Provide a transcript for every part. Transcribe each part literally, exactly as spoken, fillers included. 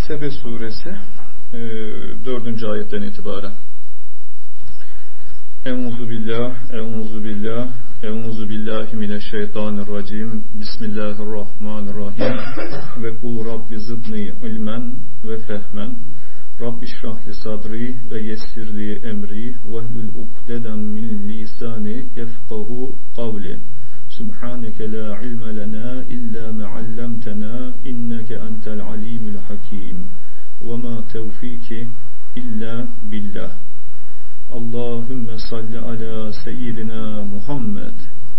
Sebe suresi e, dördüncü ayetten itibaren. Euzu billah, euzu billah, euzu billahi mineşşeytanirracim. Bismillahirrahmanirrahim. Ve kul rabbi zidni ilmen ve fehmen. Rabbi şrah li sadri ve yessir li emri ve hlul ukdeden min lisani yefkahu kavli. Subhaneke la ilme lena illa ma allamtena inneke entel alimul hakim. Ve ma tevfiki illa billah. Allahümme salli ala seyyidina Muhammed.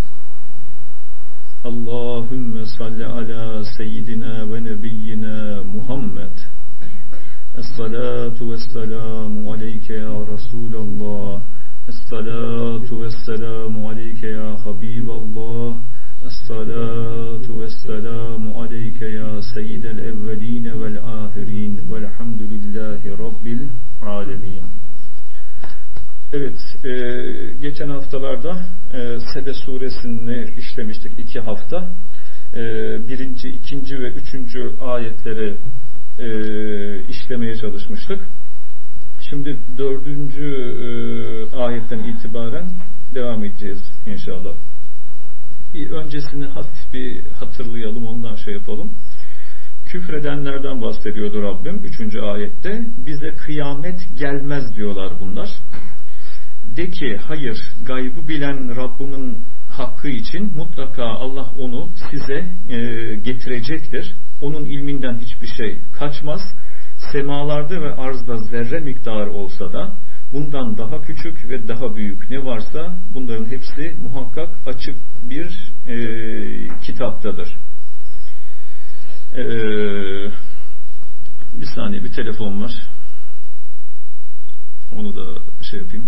Allahümme salli ala seyyidina ve nebiyyina Muhammed. Es-salatu vesselamu aleyke ya Resulallah. Es-salatu vesselamu aleyke ya Habiballah. Es-salatu vesselamu aleyke ya seyyidel evveline vel ahirin. Velhamdülillahi Rabbil alemin. Evet, e, geçen haftalarda e, Sebe suresini işlemiştik iki hafta. E, birinci, ikinci ve üçüncü ayetleri e, işlemeye çalışmıştık. Şimdi dördüncü e, ayetten itibaren devam edeceğiz inşallah. Bir öncesini hafif bir hatırlayalım, ondan şey yapalım. Küfredenlerden bahsediyordu Rabbim üçüncü ayette. Bize kıyamet gelmez diyorlar bunlar. De ki hayır, gaybı bilen Rabbimin hakkı için mutlaka Allah onu size e, getirecektir. Onun ilminden hiçbir şey kaçmaz. Semalarda ve arzda zerre miktarı olsa da bundan daha küçük ve daha büyük ne varsa bunların hepsi muhakkak açık bir e, kitaptadır. E, bir saniye, bir telefon var. Onu da şey yapayım.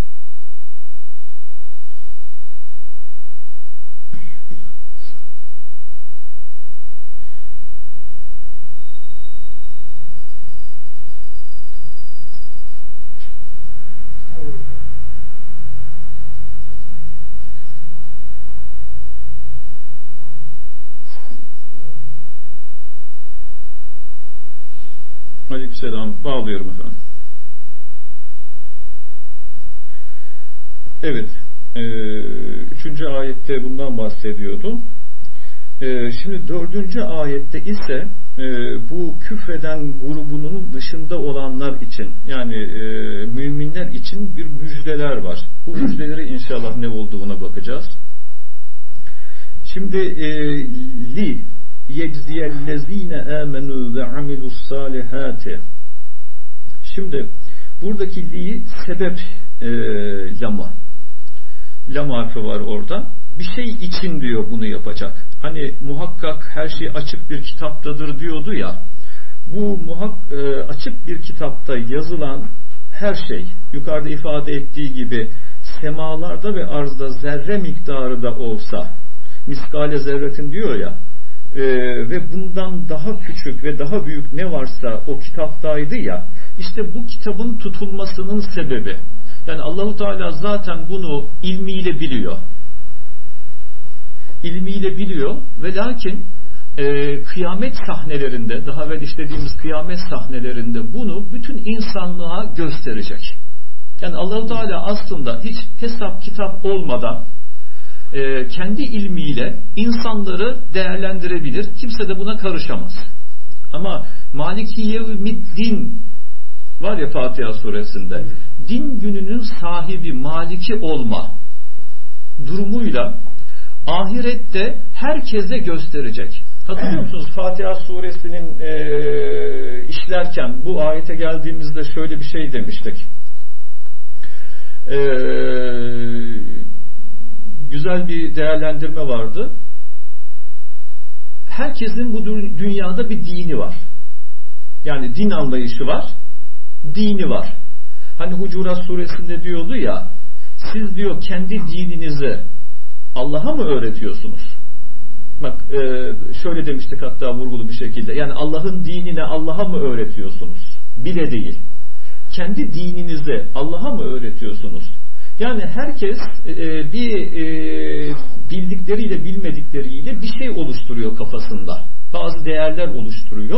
Aleykümselam. Bağlıyorum efendim. Evet. E, üçüncü ayette bundan bahsediyordu. E, şimdi dördüncü ayette ise e, bu küfreden grubunun dışında olanlar için, yani e, müminler için bir müjdeler var. Bu müjdeleri inşallah ne olduğuna bakacağız. Şimdi e, li yecziyellezine amenu ve amilus salihati. Şimdi buradaki li sebep e, lama. Lam harfi var orada. Bir şey için diyor bunu yapacak. Hani muhakkak her şey açık bir kitaptadır diyordu ya. Bu muhak, e, açık bir kitapta yazılan her şey, yukarıda ifade ettiği gibi semalarda ve arzda zerre miktarı da olsa, miskale zerretin diyor ya, e, ve bundan daha küçük ve daha büyük ne varsa o kitaptaydı ya, işte bu kitabın tutulmasının sebebi. Yani Allahu Teala zaten bunu ilmiyle biliyor. İlmiyle biliyor ve lakin e, kıyamet sahnelerinde, daha evvel işlediğimiz kıyamet sahnelerinde bunu bütün insanlığa gösterecek. Yani Allahu Teala aslında hiç hesap kitap olmadan e, kendi ilmiyle insanları değerlendirebilir. Kimse de buna karışamaz. Ama Maliki Yevmiddin var ya Fatiha suresinde, din gününün sahibi, maliki olma durumuyla ahirette herkese gösterecek. Hatırlıyor musunuz? Fatiha suresinin e, işlerken bu ayete geldiğimizde şöyle bir şey demiştik. E, güzel bir değerlendirme vardı. Herkesin bu dünyada bir dini var. Yani din anlayışı var, dini var. Hani Hucurat suresinde diyordu ya, siz diyor kendi dininizi Allah'a mı öğretiyorsunuz? Bak e, şöyle demiştik hatta vurgulu bir şekilde. Yani Allah'ın dinine Allah'a mı öğretiyorsunuz? Bile değil. Kendi dininizi Allah'a mı öğretiyorsunuz? Yani herkes e, bir e, bildikleriyle bilmedikleriyle bir şey oluşturuyor kafasında. Bazı değerler oluşturuyor.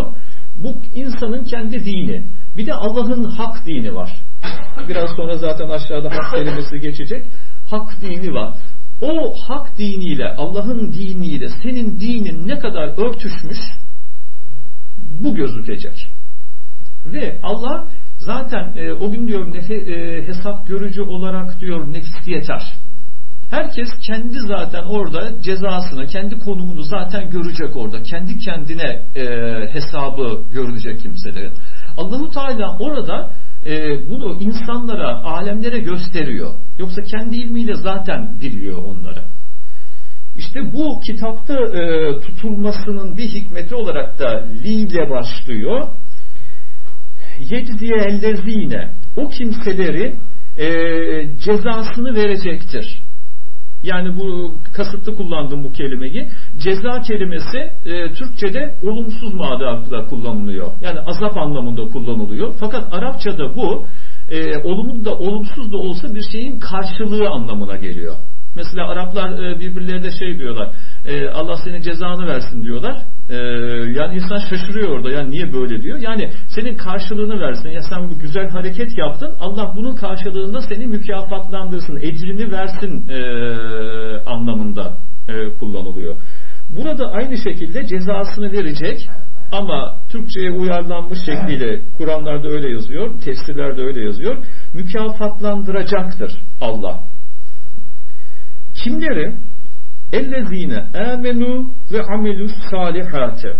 Bu insanın kendi dini. Bir de Allah'ın hak dini var. Biraz sonra zaten aşağıda hak kelimesi geçecek. Hak dini var. O hak diniyle, Allah'ın diniyle senin dinin ne kadar örtüşmüş, bu gözükecek. Ve Allah zaten e, o gün diyor nefe, e, hesap görücü olarak diyor nefis yeter. Herkes kendi zaten orada cezasını, kendi konumunu zaten görecek orada. Kendi kendine e, hesabı görülecek kimselerin. Allah-u Teala orada e, bunu insanlara, alemlere gösteriyor. Yoksa kendi ilmiyle zaten biliyor onları. İşte bu kitapta e, tutulmasının bir hikmeti olarak da li ile başlıyor. Yecziye ellezine, o kimseleri e, cezasını verecektir. Yani bu kasıtlı kullandım bu kelimeyi. Ceza kelimesi e, Türkçe'de olumsuz manada kullanılıyor. Yani azap anlamında kullanılıyor. Fakat Arapçada bu e, olumlu da olumsuz da olsa bir şeyin karşılığı anlamına geliyor. Mesela Araplar e, birbirlerine şey diyorlar. E, Allah senin cezanı versin diyorlar. E, yani insan şaşırıyor orada. Yani niye böyle diyor? Yani senin karşılığını versin. Ya sen bu güzel hareket yaptın. Allah bunun karşılığında seni mükafatlandırsın. Ecrini versin e, anlamında e, kullanılıyor. Burada aynı şekilde cezasını verecek. Ama Türkçe'ye uyarlanmış şekliyle Kur'anlarda öyle yazıyor. Tefsirlerde öyle yazıyor. Mükafatlandıracaktır Allah. Kimleri? Ellezine amenu ve amelus salihate.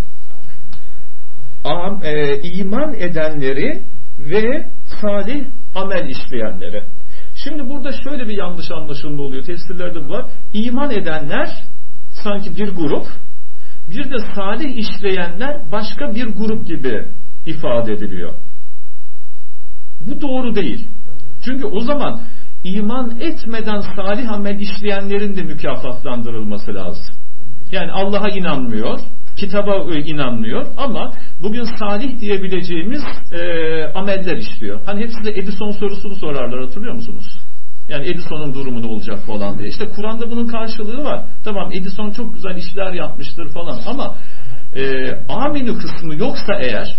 E, iman edenleri ve salih amel işleyenleri. Şimdi burada şöyle bir yanlış anlaşılma oluyor. Tefsirlerde var. İman edenler sanki bir grup, bir de salih işleyenler başka bir grup gibi ifade ediliyor. Bu doğru değil. Çünkü o zaman İman etmeden salih amel işleyenlerin de mükafatlandırılması lazım. Yani Allah'a inanmıyor, kitaba inanmıyor ama bugün salih diyebileceğimiz e, ameller işliyor. Hani hep size Edison sorusunu sorarlar, hatırlıyor musunuz? Yani Edison'un durumu ne olacak falan diye. İşte Kur'an'da bunun karşılığı var. Tamam, Edison çok güzel işler yapmıştır falan ama e, aminu kısmı yoksa eğer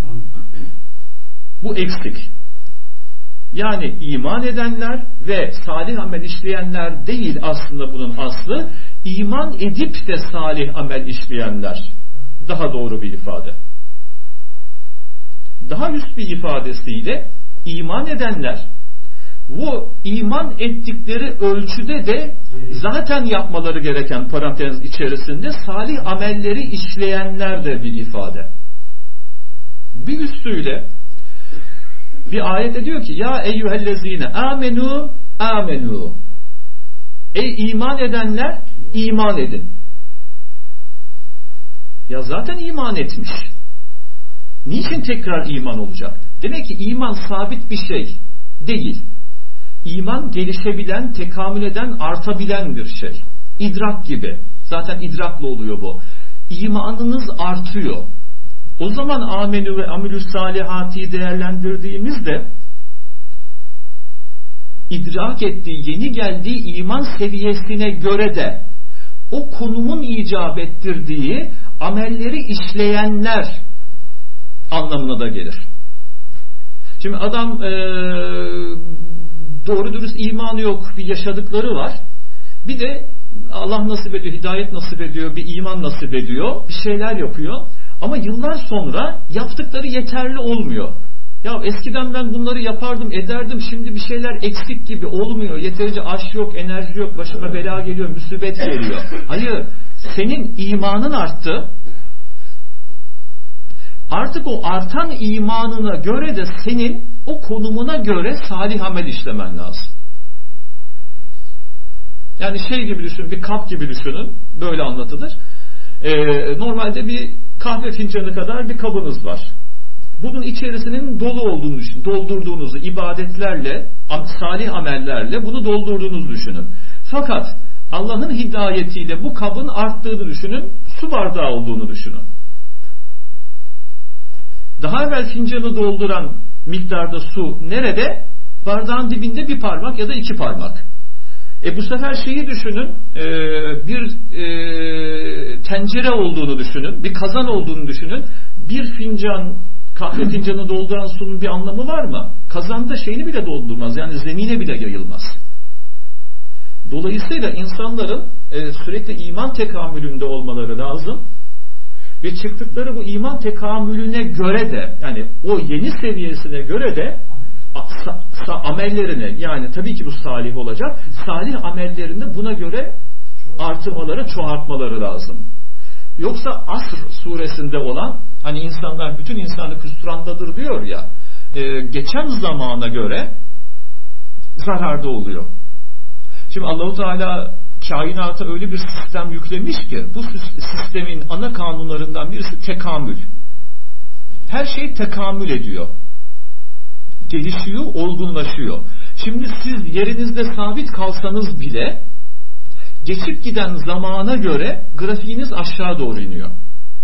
bu eksik. Yani iman edenler ve salih amel işleyenler değil aslında bunun aslı. İman edip de salih amel işleyenler. Daha doğru bir ifade. Daha üst bir ifadesiyle iman edenler, bu iman ettikleri ölçüde de zaten yapmaları gereken parantez içerisinde salih amelleri işleyenler de bir ifade. Bir üstüyle bir ayette diyor ki ya eyyühellezine amenu amenu, ey iman edenler iman edin. Ya zaten iman etmiş. Niçin tekrar iman olacak? Demek ki iman sabit bir şey değil. İman gelişebilen, tekamül eden, artabilen bir şey. İdrak gibi. Zaten idrakla oluyor bu. İmanınız artıyor. O zaman amenü ve amilü salihati değerlendirdiğimizde idrak ettiği, yeni geldiği iman seviyesine göre de o konumun icap ettirdiği amelleri işleyenler anlamına da gelir. Şimdi adam e, doğru dürüst imanı yok, bir yaşadıkları var. Bir de Allah nasip ediyor, hidayet nasip ediyor, bir iman nasip ediyor, bir şeyler yapıyor. Ama yıllar sonra yaptıkları yeterli olmuyor. Ya eskiden ben bunları yapardım, ederdim, şimdi bir şeyler eksik gibi olmuyor. Yeterince aş yok, enerji yok, başıma bela geliyor, musibet geliyor. Hayır, senin imanın arttı. Artık o artan imanına göre de senin o konumuna göre salih amel işlemen lazım. Yani şey gibi düşünün, bir kap gibi düşünün, böyle anlatılır. Ee, normalde bir kahve fincanı kadar bir kabınız var. Bunun içerisinin dolu olduğunu düşünün. Doldurduğunuzu ibadetlerle, salih amellerle bunu doldurduğunuzu düşünün. Fakat Allah'ın hidayetiyle bu kabın arttığını düşünün. Su bardağı olduğunu düşünün. Daha evvel fincanı dolduran miktarda su nerede? Bardağın dibinde bir parmak ya da iki parmak. E bu sefer şeyi düşünün, e, bir e, tencere olduğunu düşünün, bir kazan olduğunu düşünün. bir fincan kahve fincanı dolduran sunun bir anlamı var mı? Kazanda şeyini bile doldurmaz. Yani zemine bile yayılmaz. Dolayısıyla insanların e, sürekli iman tekamülünde olmaları lazım. Ve çıktıkları bu iman tekamülüne göre de, yani o yeni seviyesine göre de sa, sa, amellerini, yani tabii ki bu salih olacak, salih amellerini buna göre artırmaları, çoğaltmaları lazım. Yoksa Asr suresinde olan, hani insanlar, bütün insanlık hüsrandadır diyor ya, e, geçen zamana göre zararda oluyor. Şimdi Allah-u Teala kainata öyle bir sistem yüklemiş ki, bu sistemin ana kanunlarından birisi tekamül. Her şey tekamül ediyor. Gelişiyor, olgunlaşıyor. Şimdi siz yerinizde sabit kalsanız bile, geçip giden zamana göre grafiğiniz aşağı doğru iniyor.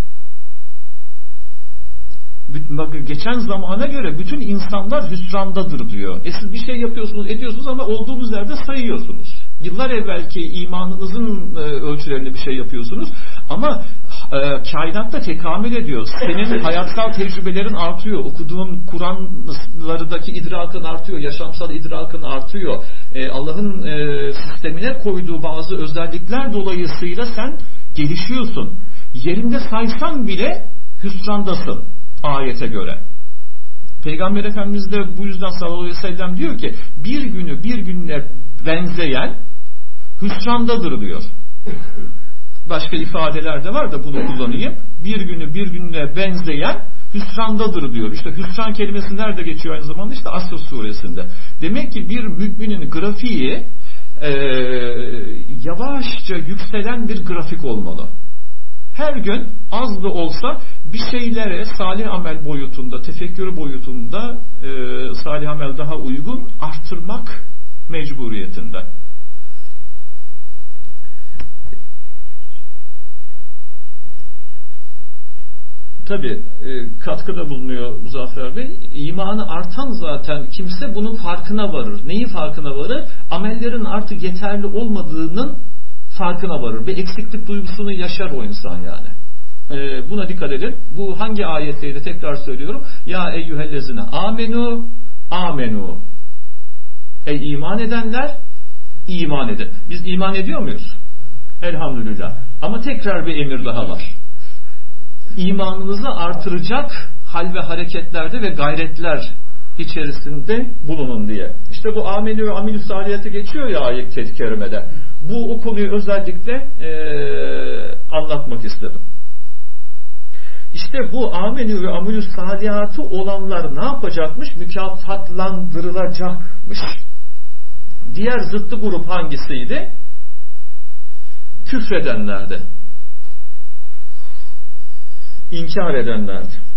Bakın, geçen zamana göre bütün insanlar hüsrandadır diyor. E siz bir şey yapıyorsunuz, ediyorsunuz ama olduğunuz yerde sayıyorsunuz. Yıllar evvelki imanınızın e, ölçülerinde bir şey yapıyorsunuz ama e, kainatta tekamül ediyor. Senin hayatsal tecrübelerin artıyor. Okuduğun Kur'anlardaki idrakın artıyor. Yaşamsal idrakın artıyor. E, Allah'ın e, sistemine koyduğu bazı özellikler dolayısıyla sen gelişiyorsun. Yerinde saysan bile hüsrandasın ayete göre. Peygamber Efendimiz de bu yüzden sallallahu aleyhi ve sellem diyor ki, bir günü bir gününe benzeyen hüsrandadır diyor. Başka ifadeler de var da bunu kullanayım. Bir günü bir gününe benzeyen hüsrandadır diyor. İşte hüsran kelimesi nerede geçiyor aynı zamanda? İşte Asr suresinde. Demek ki bir müminin grafiği e, yavaşça yükselen bir grafik olmalı. Her gün az da olsa bir şeylere salih amel boyutunda, tefekkür boyutunda e, salih amel daha uygun arttırmak mecburiyetinde. Tabi e, katkıda bulunuyor Muzaffer Bey. İmanı artan zaten kimse bunun farkına varır. Neyi farkına varır? Amellerin artık yeterli olmadığının farkına varır. Bir eksiklik duygusunu yaşar o insan yani. Ee, buna dikkat edin. Bu hangi ayetteydi? Tekrar söylüyorum. Ya eyyühellezine amenu amenu. Ey iman edenler, iman edin. Biz iman ediyor muyuz? Elhamdülillah. Ama tekrar bir emir daha var. İmanınızı artıracak hal ve hareketlerde ve gayretler içerisinde bulunun diye. İşte bu amenü ve amilü salihati geçiyor ya ayet-i kerimede. Bu o konuyu özellikle e, anlatmak istedim. İşte bu amenü ve amilü salihatı olanlar ne yapacakmış? Mükafatlandırılacakmış. Diğer zıttı grup hangisiydi? Küfredenlerdi. İnkar edenlerdi.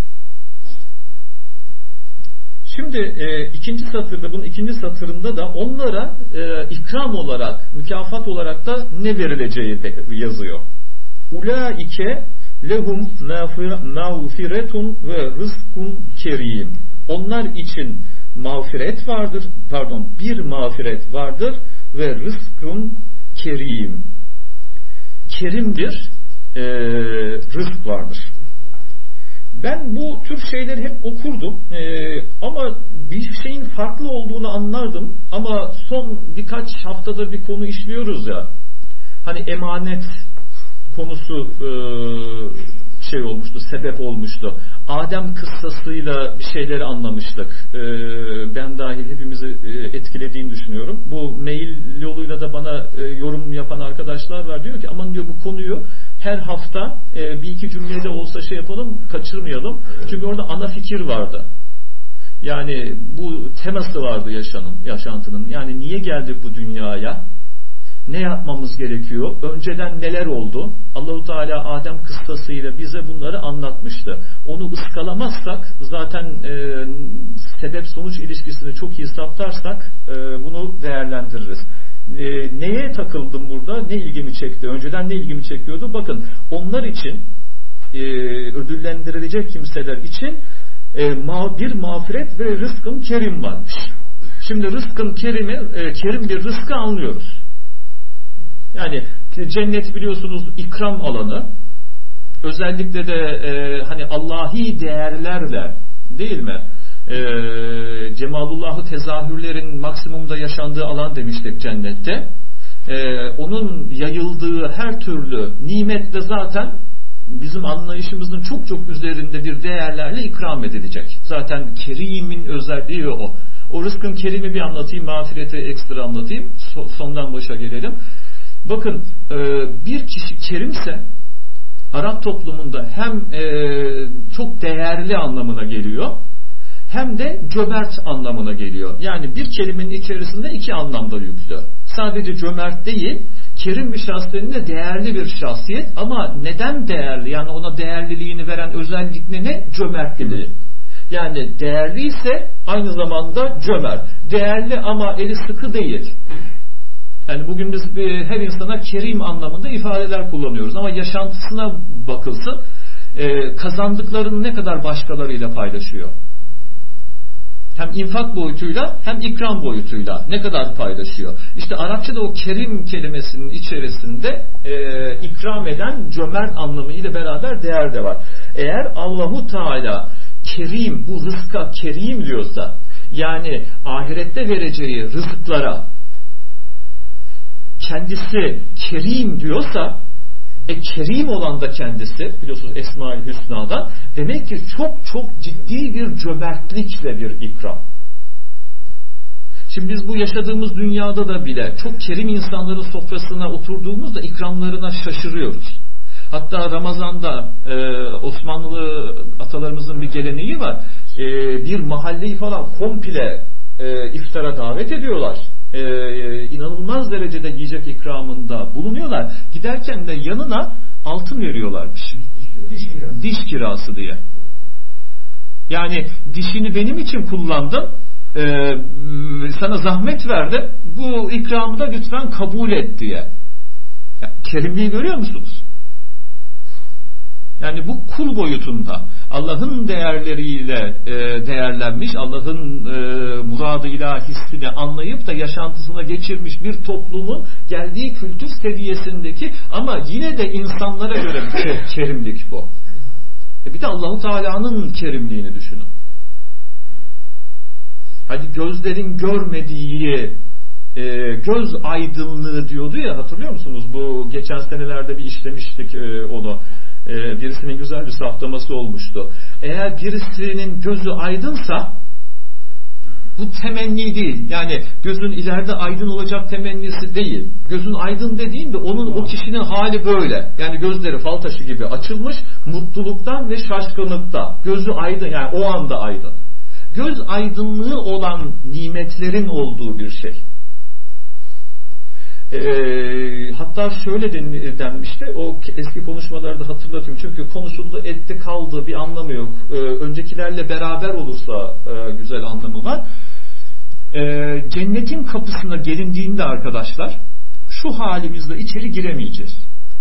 Şimdi e, ikinci satırda, bunun ikinci satırında da onlara e, ikram olarak, mükafat olarak da ne verileceği de yazıyor. Ulaike lehum mağfiretun ve rızkun kerim. Onlar için mağfiret vardır, pardon, bir mağfiret vardır ve rızkun kerim. Kerim bir e, rızk vardır. Ben bu tür şeyleri hep okurdum ee, ama bir şeyin farklı olduğunu anlardım ama son birkaç haftadır bir konu işliyoruz ya, hani emanet konusu e, şey olmuştu, sebep olmuştu. Adem kıssasıyla bir şeyleri anlamıştık. E, ben dahil hepimizi e, etkilediğini düşünüyorum. Bu mail yoluyla da bana e, yorum yapan arkadaşlar var, diyor ki aman diyor bu konuyu her hafta e, bir iki cümlede olsa şey yapalım, kaçırmayalım. Çünkü orada ana fikir vardı. Yani bu teması vardı yaşanın, yaşantının. Yani niye geldik bu dünyaya? Ne yapmamız gerekiyor? Önceden neler oldu? Allah-u Teala Adem kıssasıyla bize bunları anlatmıştı. Onu ıskalamazsak, zaten e, sebep sonuç ilişkisini çok iyi saptarsak e, bunu değerlendiririz. E, neye takıldım burada? Ne ilgimi çekti? Önceden ne ilgimi çekiyordu? Bakın, onlar için e, ödüllendirilecek kimseler için e, ma, bir mağfiret ve rızkın kerim varmış. Şimdi rızkın kerimi, e, kerim bir rızkı anlıyoruz. Yani cennet biliyorsunuz ikram alanı. Özellikle de e, hani Allahi değerlerle, değil mi? E, Cemalullah'ı tezahürlerin maksimumda yaşandığı alan demiştik cennette. E, onun yayıldığı her türlü nimetle zaten bizim anlayışımızın çok çok üzerinde bir değerlerle ikram edilecek. Zaten Kerim'in özelliği o. O rızkın kerimi bir anlatayım, mağfireti ekstra anlatayım. So, sondan başa gelelim. Bakın e, bir kişi kerimse Arap toplumunda hem e, çok değerli anlamına geliyor, hem de cömert anlamına geliyor. Yani bir kelimenin içerisinde iki anlamda yüklü. Sadece cömert değil, kerim bir şahsiyetin de değerli bir şahsiyet. Ama neden değerli? Yani ona değerliliğini veren özellik ne? Cömertliği. Yani değerli ise aynı zamanda cömert. Değerli ama eli sıkı değil. Yani bugün biz bir, her insana kerim anlamında ifadeler kullanıyoruz. Ama yaşantısına bakılsın, e, kazandıklarını ne kadar başkalarıyla paylaşıyor. Hem infak boyutuyla hem ikram boyutuyla ne kadar paylaşıyor. İşte Arapçada o kerim kelimesinin içerisinde e, ikram eden cömert anlamıyla beraber değer de var. Eğer Allahu Teala kerim, bu rızka kerim diyorsa, yani ahirette vereceği rızıklara kendisi kerim diyorsa, e kerim olan da kendisi, biliyorsunuz Esma-i Hüsna'da, demek ki çok çok ciddi bir cömertlikle bir ikram. Şimdi biz bu yaşadığımız dünyada da bile çok kerim insanların sofrasına oturduğumuzda ikramlarına şaşırıyoruz. Hatta Ramazan'da e, Osmanlı atalarımızın bir geleneği var. E, bir mahalleyi falan komple e, iftara davet ediyorlar. Ee, inanılmaz derecede yiyecek ikramında bulunuyorlar. Giderken de yanına altın veriyorlarmış. Diş kirası, Diş kirası diye. Yani dişini benim için kullandım, ee, sana zahmet verdim, bu ikramı da lütfen kabul et diye. Ya, kerimliği görüyor musunuz? Yani bu kul boyutunda Allah'ın değerleriyle e, değerlenmiş, Allah'ın e, muradı ilahisini anlayıp da yaşantısına geçirmiş bir toplumun geldiği kültür seviyesindeki, ama yine de insanlara göre bir kerimlik bu. E bir de Allah-u Teala'nın kerimliğini düşünün. Hadi gözlerin görmediği e, göz aydınlığı diyordu ya, hatırlıyor musunuz? Bu geçen senelerde bir işlemiştik e, onu. Birisinin güzel bir saptaması olmuştu. Eğer birisinin gözü aydınsa, bu temenni değil. Yani gözün ileride aydın olacak temennisi değil. Gözün aydın dediğinde onun, o kişinin hali böyle. Yani gözleri fal taşı gibi açılmış, mutluluktan ve şaşkınlıkta. Gözü aydın, yani o anda aydın. Göz aydınlığı olan nimetlerin olduğu bir şey. E, hatta şöyle denmişti, o eski konuşmalarda hatırlatayım, çünkü konuşuldu etti kaldı, bir anlamı yok. E, öncekilerle beraber olursa e, güzel anlamı var. E, cennetin kapısına gelindiğinde arkadaşlar, şu halimizle içeri giremeyeceğiz.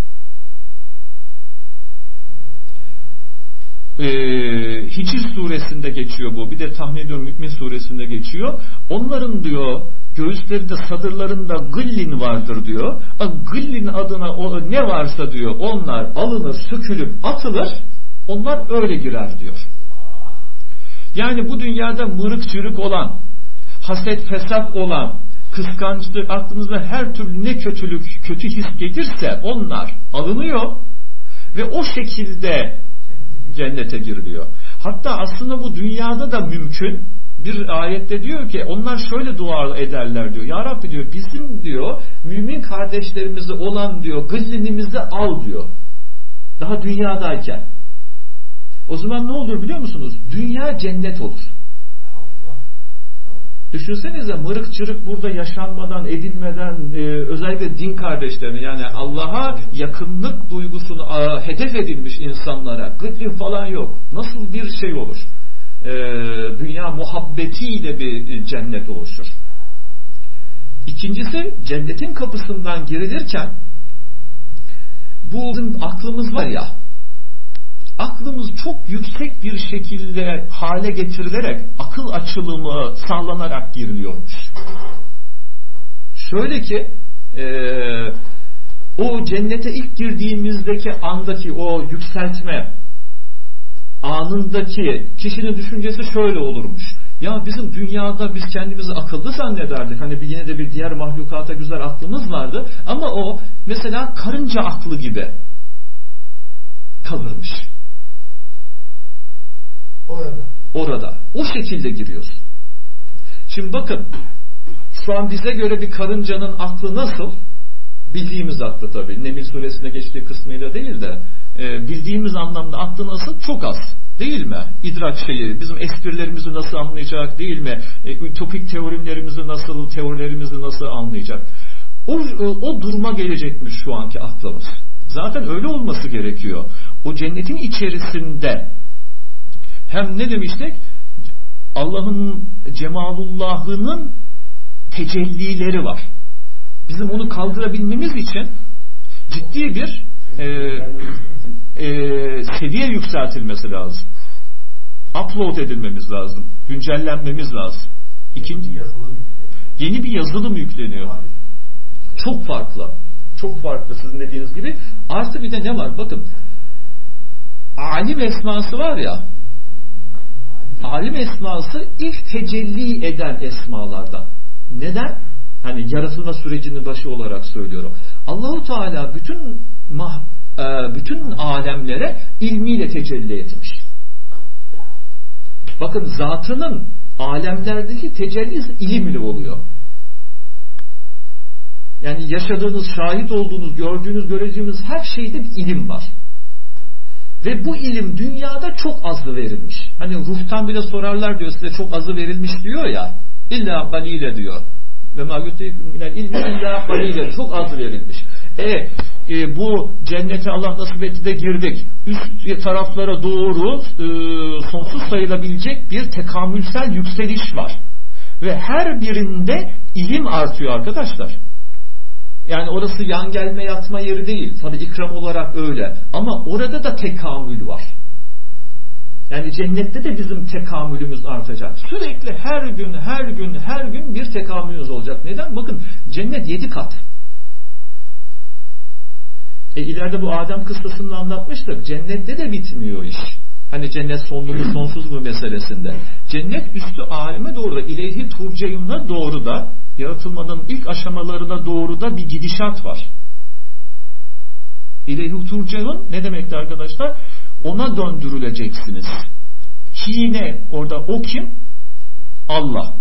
E, Hicr suresinde geçiyor bu, bir de tahmin ediyorum Mü'min suresinde geçiyor. Onların diyor göğüslerinde, sadırlarında gıllin vardır diyor. Gıllin adına o, ne varsa diyor, onlar alınır, sökülüp atılır, onlar öyle girer diyor. Yani bu dünyada mırık çürük olan, haset fesat olan, kıskançlık, aklınıza her türlü ne kötülük, kötü his gelirse onlar alınıyor ve o şekilde cennete giriliyor. Hatta aslında bu dünyada da mümkün. Bir ayette diyor ki onlar şöyle dua ederler diyor. Ya Rabbi diyor, bizim diyor mümin kardeşlerimizi olan diyor gıllinimizi al diyor. Daha dünyadayken. O zaman ne olur biliyor musunuz? Dünya cennet olur. Düşünsenize, mırık çırık burada yaşanmadan, edilmeden, e, özellikle din kardeşlerine, yani Allah'a yakınlık duygusunu a, hedef edilmiş insanlara gıllin falan yok. Nasıl bir şey olur? E, dünya muhabbetiyle bir cennet oluşur. İkincisi, cennetin kapısından girilirken bu bizim aklımız var ya, aklımız çok yüksek bir şekilde hale getirilerek, akıl açılımı sağlanarak giriliyormuş. Şöyle ki e, o cennete ilk girdiğimizdeki andaki o yükseltme anındaki kişinin düşüncesi şöyle olurmuş. Ya bizim dünyada biz kendimizi akıllı zannederdik. Hani bir yine de bir diğer mahlukata güzel aklımız vardı. Ama o mesela karınca aklı gibi kalırmış. Orada. Orada. O şekilde giriyorsun. Şimdi bakın. Şu an bize göre bir karıncanın aklı nasıl? Bildiğimiz aklı tabii. Neml suresinde geçtiği kısmıyla değil de e, bildiğimiz anlamda aklı nasıl? Çok az. Değil mi? İdrak şeyi, bizim esprilerimizi nasıl anlayacak, değil mi? E, ütopik teorimlerimizi nasıl, teorilerimizi nasıl anlayacak? O, o duruma gelecekmiş şu anki aklımız. Zaten öyle olması gerekiyor. O cennetin içerisinde hem ne demiştik? Allah'ın cemalullah'ının tecellileri var. Bizim onu kaldırabilmemiz için ciddi bir e, e, seviye yükseltilmesi lazım. Upload edilmemiz lazım. Güncellenmemiz lazım. İkinci, yeni bir yazılım yükleniyor. Çok farklı. Çok farklı sizin dediğiniz gibi. Artı bir de ne var? Bakın. Alim esması var ya. Alim esması ilk tecelli eden esmalardan. Neden? Hani yaratılma sürecinin başı olarak söylüyorum. Allahu Teala bütün mah, e, bütün alemlere ilmiyle tecelli etmiş. Bakın zatının alemlerdeki tecellisi ilimle oluyor. Yani yaşadığınız, şahit olduğunuz, gördüğünüz, göreceğiniz her şeyde bir ilim var. Ve bu ilim dünyada çok azı verilmiş. Hani ruhtan bile sorarlar diyor, size çok azı verilmiş diyor ya. İlla galile diyor. Ve ma yutikum minel ilmi illa galile, çok az verilmiş. E, e bu cennete Allah nasip etti de girdik. Üst taraflara doğru e, sonsuz sayılabilecek bir tekamülsel yükseliş var. Ve her birinde ilim artıyor arkadaşlar. Yani orası yan gelme yatma yeri değil. Tabi ikram olarak öyle. Ama orada da tekamül var. Yani cennette de bizim tekamülümüz artacak. Sürekli her gün, her gün, her gün bir tekamülümüz olacak. Neden? Bakın cennet yedi kat. E ileride bu Adem kıssasını anlatmıştık. Cennette de bitmiyor iş. Hani cennet sonlu mu sonsuz mu meselesinde. Cennet üstü aleme doğru da, ileyhi turceyun'a doğru da, yaratılmanın ilk aşamalarına doğru da bir gidişat var. İleyhi turceyun ne demekti arkadaşlar? Ona döndürüleceksiniz. Hine orada o kim? Allah.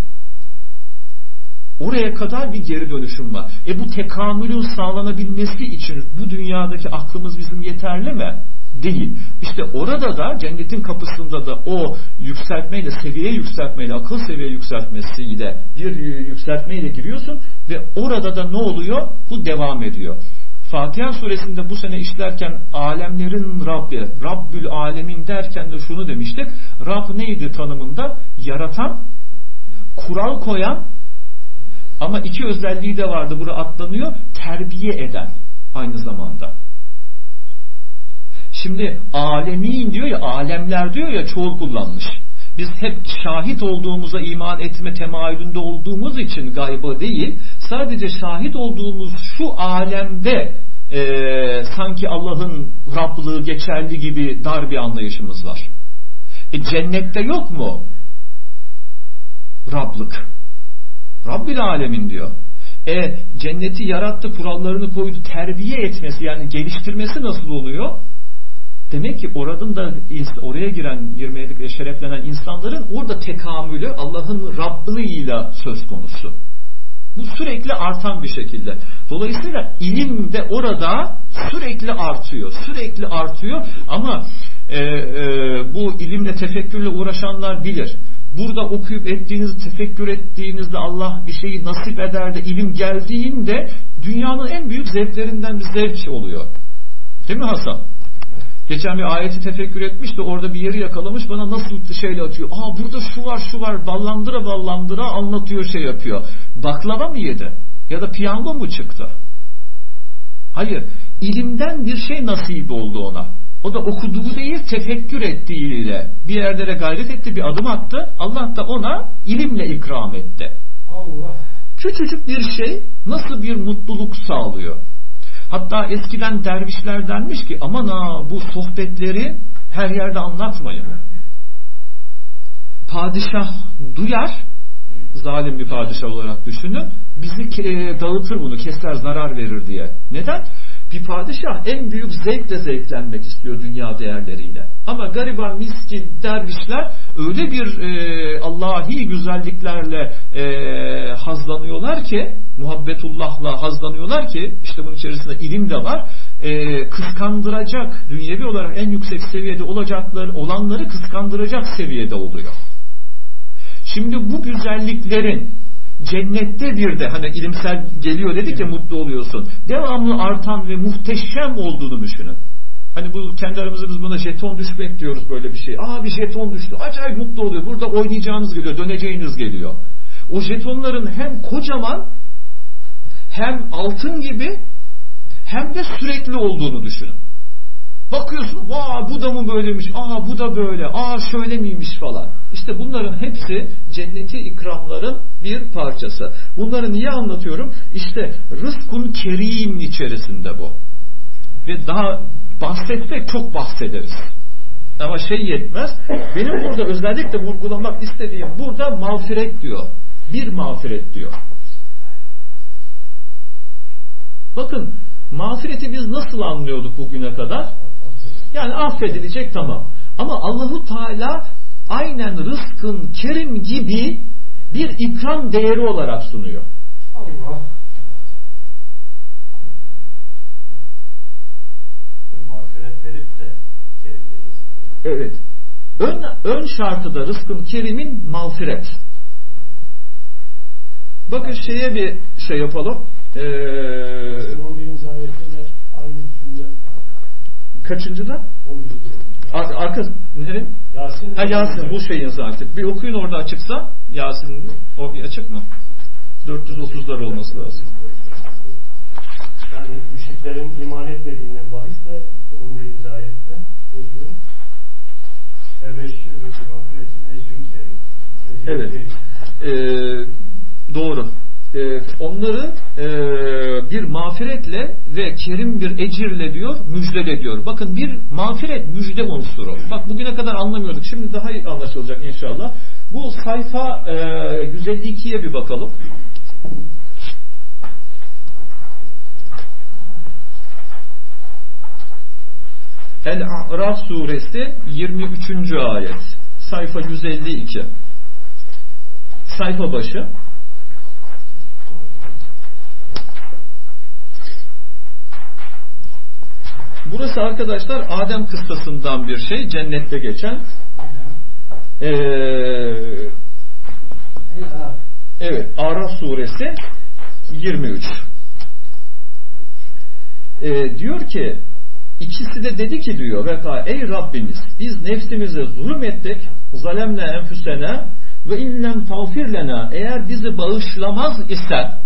Oraya kadar bir geri dönüşüm var. E bu tekamülün sağlanabilmesi için bu dünyadaki aklımız bizim yeterli mi? Değil. İşte orada da cennetin kapısında da o yükseltmeyle, seviye yükseltmeyle, akıl seviye yükseltmesiyle bir yükseltmeyle giriyorsun ve orada da ne oluyor? Bu devam ediyor. Fatiha suresinde bu sene işlerken alemlerin Rabbi, Rabbül Alemin derken de şunu demiştik. Rab neydi tanımında? Yaratan, kural koyan, ama iki özelliği de vardı, burada atlanıyor. Terbiye eden aynı zamanda. Şimdi alemin diyor ya, alemler diyor ya, çoğul kullanmış. Biz hep şahit olduğumuza iman etme temayülünde olduğumuz için gayba değil, sadece şahit olduğumuz şu alemde e, sanki Allah'ın Rablığı geçerli gibi dar bir anlayışımız var. E, cennette yok mu Rablık? Rabbil Alemin diyor. E cenneti yarattı, kurallarını koydu, terbiye etmesi, yani geliştirmesi nasıl oluyor? Demek ki oradan da oraya giren, girmeye şereflenen insanların orada tekamülü Allah'ın Rablığıyla söz konusu. Bu sürekli artan bir şekilde. Dolayısıyla ilim de orada sürekli artıyor. Sürekli artıyor ama e, e, bu ilimle, tefekkürle uğraşanlar bilir. Burada okuyup ettiğiniz, tefekkür ettiğinizde Allah bir şeyi nasip eder de ilim geldiğinde dünyanın en büyük zevklerinden bir zevk oluyor. Değil mi Hasan? Geçen bir ayeti tefekkür etmiş de orada bir yeri yakalamış, bana nasıl şeyle atıyor. Aa burada şu var şu var, ballandıra ballandıra anlatıyor, şey yapıyor. Baklava mı yedi? Ya da piyango mu çıktı? Hayır. İlimden bir şey nasip oldu ona. O da okuduğu değil, tefekkür ettiğiyle bir yerlere gayret etti, bir adım attı. Allah da ona ilimle ikram etti. Allah. Küçücük bir şey nasıl bir mutluluk sağlıyor. Hatta eskiden dervişler denmiş ki aman ha bu sohbetleri her yerde anlatmayın. Padişah duyar, zalim bir padişah olarak düşünün, bizi e, dağıtır bunu, keser, zarar verir diye. Neden? Bir padişah en büyük zevkle zevklenmek istiyor dünya değerleriyle. Ama gariban, miskin dervişler öyle bir e, Allahi güzelliklerle e, hazlanıyorlar ki, muhabbetullah'la hazlanıyorlar ki, işte bunun içerisinde ilim de var, e, kıskandıracak, dünyevi olarak en yüksek seviyede olacakları, olanları kıskandıracak seviyede oluyor. Şimdi bu güzelliklerin cennette bir de hani ilimsel geliyor dedik ya, mutlu oluyorsun, devamlı artan ve muhteşem olduğunu düşünün. Hani bu kendi aramızda biz buna jeton düşmek diyoruz, böyle bir şey. Aa bir jeton düştü, acayip mutlu oluyor. Burada oynayacağınız geliyor, döneceğiniz geliyor. O jetonların hem kocaman, hem altın gibi, hem de sürekli olduğunu düşünün. Bakıyorsun, vaa bu da mı böylemiş, aa bu da böyle, aa şöyle miymiş falan. İşte bunların hepsi cenneti ikramların bir parçası. Bunları niye anlatıyorum? İşte rızkun kerim içerisinde bu. Ve daha bahsetmek çok bahsederiz. Ama şey yetmez. Benim burada özellikle vurgulamak istediğim, burada mağfiret diyor. Bir mağfiret diyor. Bakın, mağfireti biz nasıl anlıyorduk bugüne kadar? Yani affedilecek, tamam. Ama Allahu Teala aynen rızkın kerim gibi bir ikram değeri olarak sunuyor. Allah. Mağfiret verip de kerim bir rızık veriyor. Evet. Ön, ön şartı da rızkın kerimin mağfiret. Bakın şeye bir şey yapalım. Ee, on birinci ayetler aynı cümle. Kaçıncıda? on birinci Ar arka nereye? Yasin. Ha Yasin, bu şeyin zaten. Bir okuyun orada açıksa. Yasin o açık mı? dört yüz otuzlar olması lazım. Yani müşriklerin iman etmediğinden bahis de on birinci ayette ne diyor? Ve beşir ve mağfiretin ecrin kerim. Evet. Ee, doğru. Ee, onları e, bir mağfiretle ve kerim bir ecirle diyor, müjdele diyor. Bakın, bir mağfiret müjde unsuru. Bak, bugüne kadar anlamıyorduk. Şimdi daha iyi anlaşılacak inşallah. Bu sayfa e, yüz elli ikiye bir bakalım. El-A'raf suresi yirmi üçüncü ayet. Sayfa yüz elli iki. Sayfa başı. Burası arkadaşlar Adem kıssasından bir şey. Cennette geçen. Ee, evet. Araf suresi yirmi üç. Ee, diyor ki, ikisi de dedi ki diyor, veka ey Rabbimiz, biz nefsimize zulüm ettik, zalemle enfüsene ve inlem tağfirlena, eğer bizi bağışlamaz isen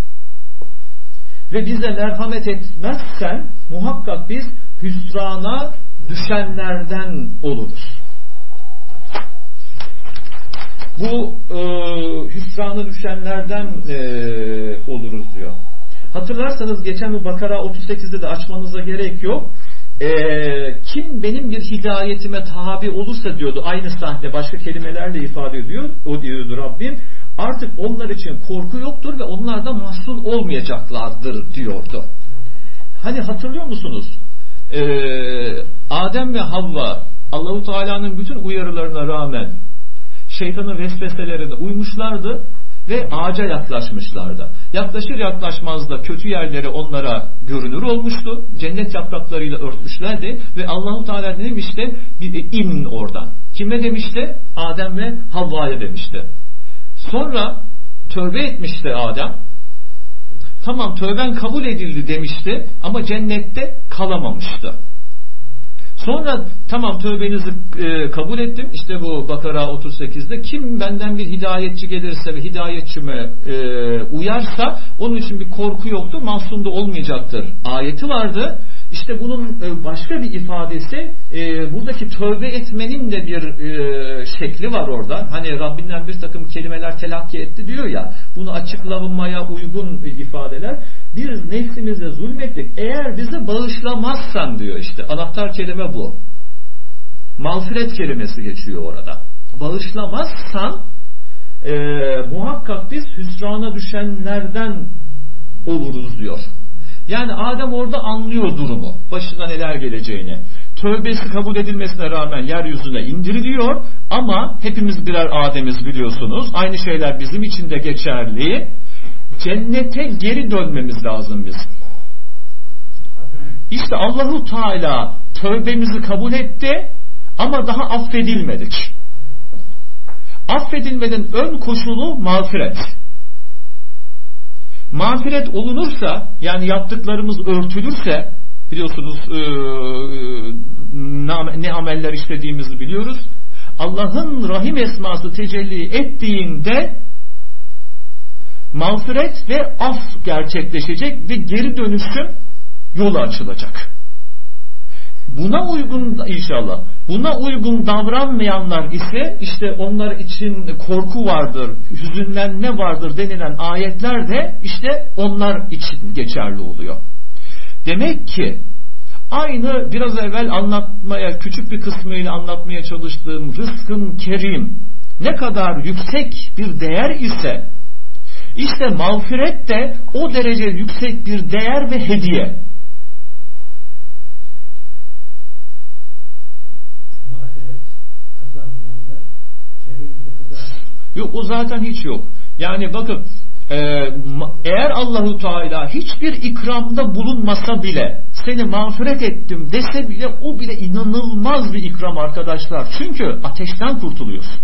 ve bize merhamet etmezsen muhakkak biz hüsrana düşenlerden oluruz. Bu e, hüsrana düşenlerden e, oluruz diyor. Hatırlarsanız geçen bu Bakara otuz sekizde de açmanıza gerek yok. E, kim benim bir hidayetime tabi olursa diyordu, aynı sahne başka kelimelerle ifade ediyor. O diyordu Rabbim. Artık onlar için korku yoktur ve onlar da mahzun olmayacaklardır diyordu. Hani hatırlıyor musunuz? Ee, Adem ve Havva Allahu Teala'nın bütün uyarılarına rağmen şeytanın vesveselerine uymuşlardı ve ağaca yaklaşmışlardı. Yaklaşır yaklaşmaz da kötü yerleri onlara görünür olmuştu. Cennet yapraklarıyla örtmüşlerdi ve Allahu Teala demişti, in oradan. Kime demişti? Adem ve Havva'ya demişti. Sonra tövbe etmişti Adem. Tamam, tövben kabul edildi demişti ama cennette kalamamıştı. Sonra tamam, tövbenizi e, kabul ettim. İşte bu Bakara otuz sekizde kim benden bir hidayetçi gelirse ve hidayetçime e, uyarsa onun için bir korku yoktur, mahzun da olmayacaktır ayeti vardı. İşte bunun başka bir ifadesi, e, buradaki tövbe etmenin de bir e, şekli var orada. Hani Rabbinden bir takım kelimeler telakki etti diyor ya, bunu açıklamaya uygun ifadeler. Biz nefsimize zulmettik, eğer bizi bağışlamazsan diyor, işte anahtar kelime bu. Mağfiret kelimesi geçiyor orada. Bağışlamazsan e, muhakkak biz hüsrana düşenlerden oluruz diyor. Yani Adem orada anlıyor durumu, başına neler geleceğini. Tövbesi kabul edilmesine rağmen yeryüzüne indiriliyor ama hepimiz birer Adem'iz biliyorsunuz. Aynı şeyler bizim için de geçerli. Cennete geri dönmemiz lazım biz. İşte Allahu Teala tövbemizi kabul etti ama daha affedilmedik. Affedilmenin ön koşulu mağfiret. Mağfiret olunursa, yani yaptıklarımız örtülürse, biliyorsunuz e, ne ameller işlediğimizi biliyoruz. Allah'ın rahim esması tecelli ettiğinde mağfiret ve af gerçekleşecek ve geri dönüşüm yolu açılacak. Buna uygun inşallah, buna uygun davranmayanlar ise işte onlar için korku vardır, hüzünlenme vardır denilen ayetler de işte onlar için geçerli oluyor. Demek ki aynı biraz evvel anlatmaya, küçük bir kısmıyla anlatmaya çalıştığım rızkın kerim ne kadar yüksek bir değer ise, işte mağfiret de o derece yüksek bir değer ve hediye. Mağfiret kazanmayanlar kerimde kazanmıyor. Yok, o zaten hiç yok. Yani bakın, e, eğer Allahu Teala hiçbir ikramda bulunmasa bile, seni mağfiret ettim dese bile, o bile inanılmaz bir ikram arkadaşlar. Çünkü ateşten kurtuluyorsun.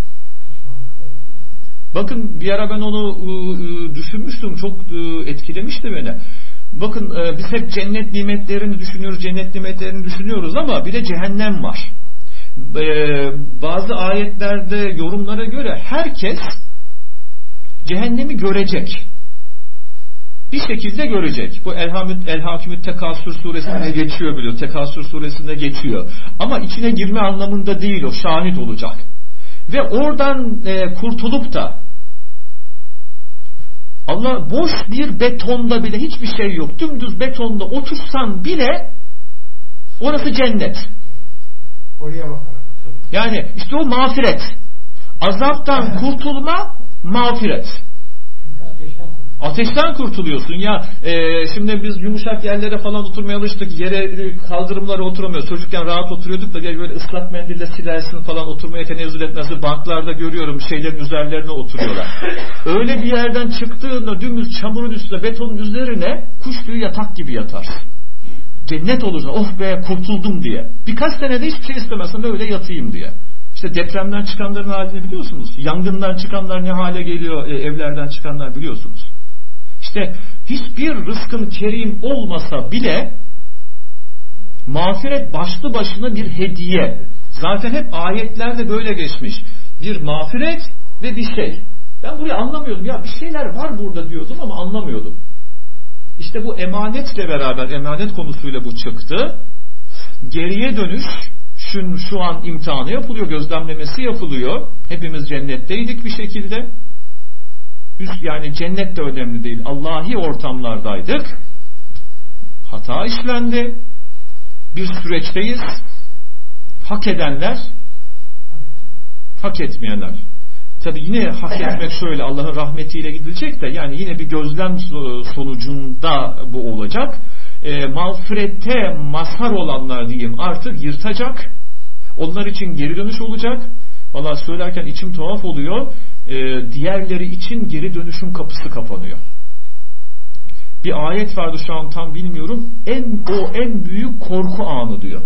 Bakın bir ara ben onu e, düşünmüştüm, çok e, etkilemişti beni. Bakın e, biz hep cennet nimetlerini düşünüyoruz, cennet nimetlerini düşünüyoruz ama bir de cehennem var. E, bazı ayetlerde yorumlara göre herkes cehennemi görecek. Bir şekilde görecek. Bu Elhamü, El-Hakimü Tekasür suresinde geçiyor biliyor. Tekasür suresinde geçiyor. Ama içine girme anlamında değil, o şahit olacak. Ve oradan e, kurtulup da Allah boş bir betonda bile, hiçbir şey yok, dümdüz betonda otursan bile orası cennet. Oraya bakarak. Yani işte o mağfiret. Azaptan kurtulma mağfiret. Çünkü ateşten kurtuluyorsun. Ateşten kurtuluyorsun ya. E, şimdi biz yumuşak yerlere falan oturmaya alıştık. Yere, kaldırımlara oturamıyoruz. Çocukken rahat oturuyorduk da diye böyle ıslak mendille silersin falan, oturmaya tenezzül etmesi. Banklarda görüyorum, şeylerin üzerlerine oturuyorlar. Öyle bir yerden çıktığında dümdüz çamurun üstüne, betonun üzerine kuş tüyü yatak gibi yatarsın. Cennet olursa oh be kurtuldum diye. Birkaç senede hiçbir şey istemezsen öyle yatayım diye. İşte depremden çıkanların halini biliyorsunuz. Yangından çıkanlar ne hale geliyor, e, evlerden çıkanlar biliyorsunuz. İşte hiçbir rızkın kerim olmasa bile mağfiret başlı başına bir hediye. Zaten hep ayetlerde böyle geçmiş. Bir mağfiret ve bir şey. Ben burayı anlamıyordum. Ya bir şeyler var burada diyordum ama anlamıyordum. İşte bu emanetle beraber, emanet konusuyla bu çıktı. Geriye dönüş şu, şu an imtihanı yapılıyor, gözlemlemesi yapılıyor. Hepimiz cennetteydik bir şekilde. Yani cennet de önemli değil. Allahi ortamlardaydık. Hata işlendi. Bir süreçteyiz. Hak edenler, hak etmeyenler. Tabi yine hak etmek şöyle, Allah'ın rahmetiyle gidilecek de, yani yine bir gözlem sonucunda bu olacak. E, mağfirete mazhar olanlar diyeyim artık yırtacak. Onlar için geri dönüş olacak. Vallahi söylerken içim tuhaf oluyor. E, diğerleri için geri dönüşün kapısı kapanıyor. Bir ayet vardı, şu an tam bilmiyorum. En o en büyük korku anı diyor.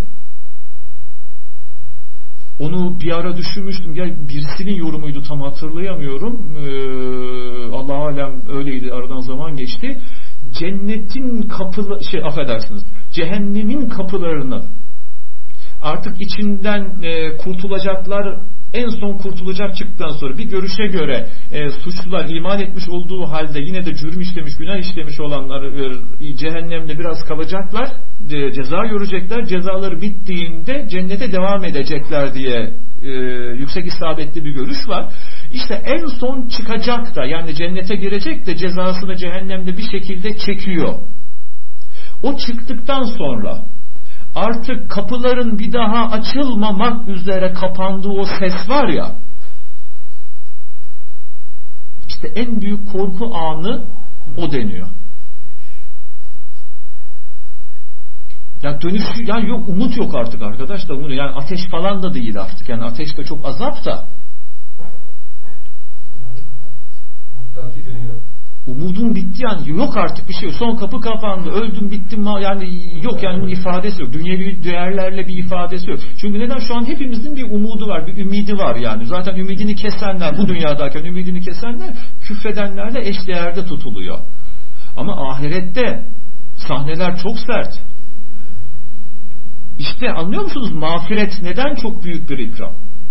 Onu bir ara düşünmüştüm. Ya birisinin yorumuydu, tam hatırlayamıyorum. Ee, Allah alem öyleydi, aradan zaman geçti. Cennetin kapıları, şey affedersiniz, cehennemin kapılarını artık içinden e, kurtulacaklar, en son kurtulacak çıktıktan sonra bir görüşe göre e, suçlular iman etmiş olduğu halde yine de cürüm işlemiş, günah işlemiş olanlar e, cehennemde biraz kalacaklar. e, ceza görecekler. Cezaları bittiğinde cennete devam edecekler diye e, yüksek isabetli bir görüş var. İşte en son çıkacak da, yani cennete girecek de cezasını cehennemde bir şekilde çekiyor. O çıktıktan sonra artık kapıların bir daha açılmamak üzere kapandığı o ses var ya, işte en büyük korku anı o deniyor. Yani dönüşü, yani yok, umut yok artık arkadaşlar. Yani ateş falan da değil artık. Yani ateş de çok azap da. Umudun bitti yani, yok artık bir şey yok. Son kapı kapandı, öldüm bittim yani, yok yani, bunun ifadesi yok. Dünyevi değerlerle bir ifadesi yok. Çünkü neden? Şu an hepimizin bir umudu var, bir ümidi var yani. Zaten ümidini kesenler, bu dünyadayken ümidini kesenler, küfredenlerle eşdeğerde tutuluyor. Ama ahirette sahneler çok sert. İşte anlıyor musunuz? Mağfiret neden çok büyük bir ikram?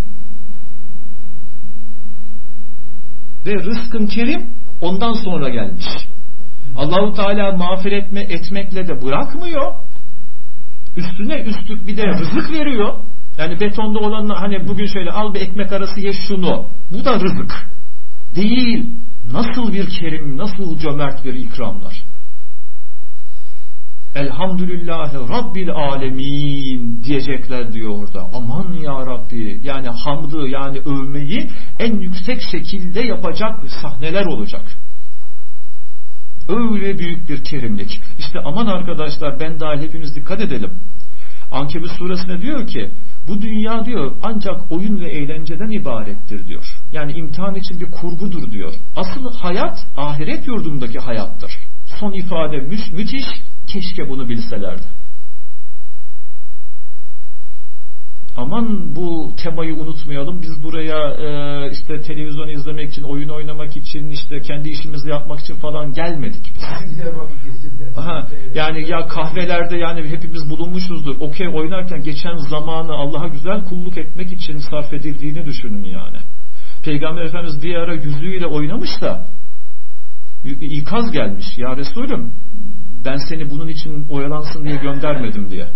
Ve rızkın kerim ondan sonra gelmiş. Allahu Teala mağfiret etmekle de bırakmıyor. Üstüne üstlük bir de rızık veriyor. Yani betonda olanlar, hani bugün şöyle al bir ekmek arası ye şunu. Bu da rızık değil. Nasıl bir kerim, nasıl cömert bir ikramlar. Elhamdülillahi Rabbil alemin diyecekler diyor orada. Aman ya Rabbi, yani hamdı, yani övmeyi en yüksek şekilde yapacak sahneler olacak. Öyle büyük bir kerimlik. İşte aman arkadaşlar, ben dahil hepimiz dikkat edelim. Ankebut suresine diyor ki, bu dünya diyor ancak oyun ve eğlenceden ibarettir diyor. Yani imtihan için bir kurgudur diyor. Asıl hayat ahiret yurdundaki hayattır. Son ifade mü- müthiş. Keşke bunu bilselerdi. Aman bu temayı unutmayalım. Biz buraya e, işte televizyon izlemek için, oyun oynamak için, işte kendi işimizi yapmak için falan gelmedik biz. Aha, yani ya kahvelerde yani hepimiz bulunmuşuzdur. Okey oynarken geçen zamanı Allah'a güzel kulluk etmek için sarf edildiğini düşünün yani. Peygamber Efendimiz bir ara yüzüğüyle oynamış da ikaz gelmiş. Ya Resulüm, ben seni bunun için oyalansın diye göndermedim diye.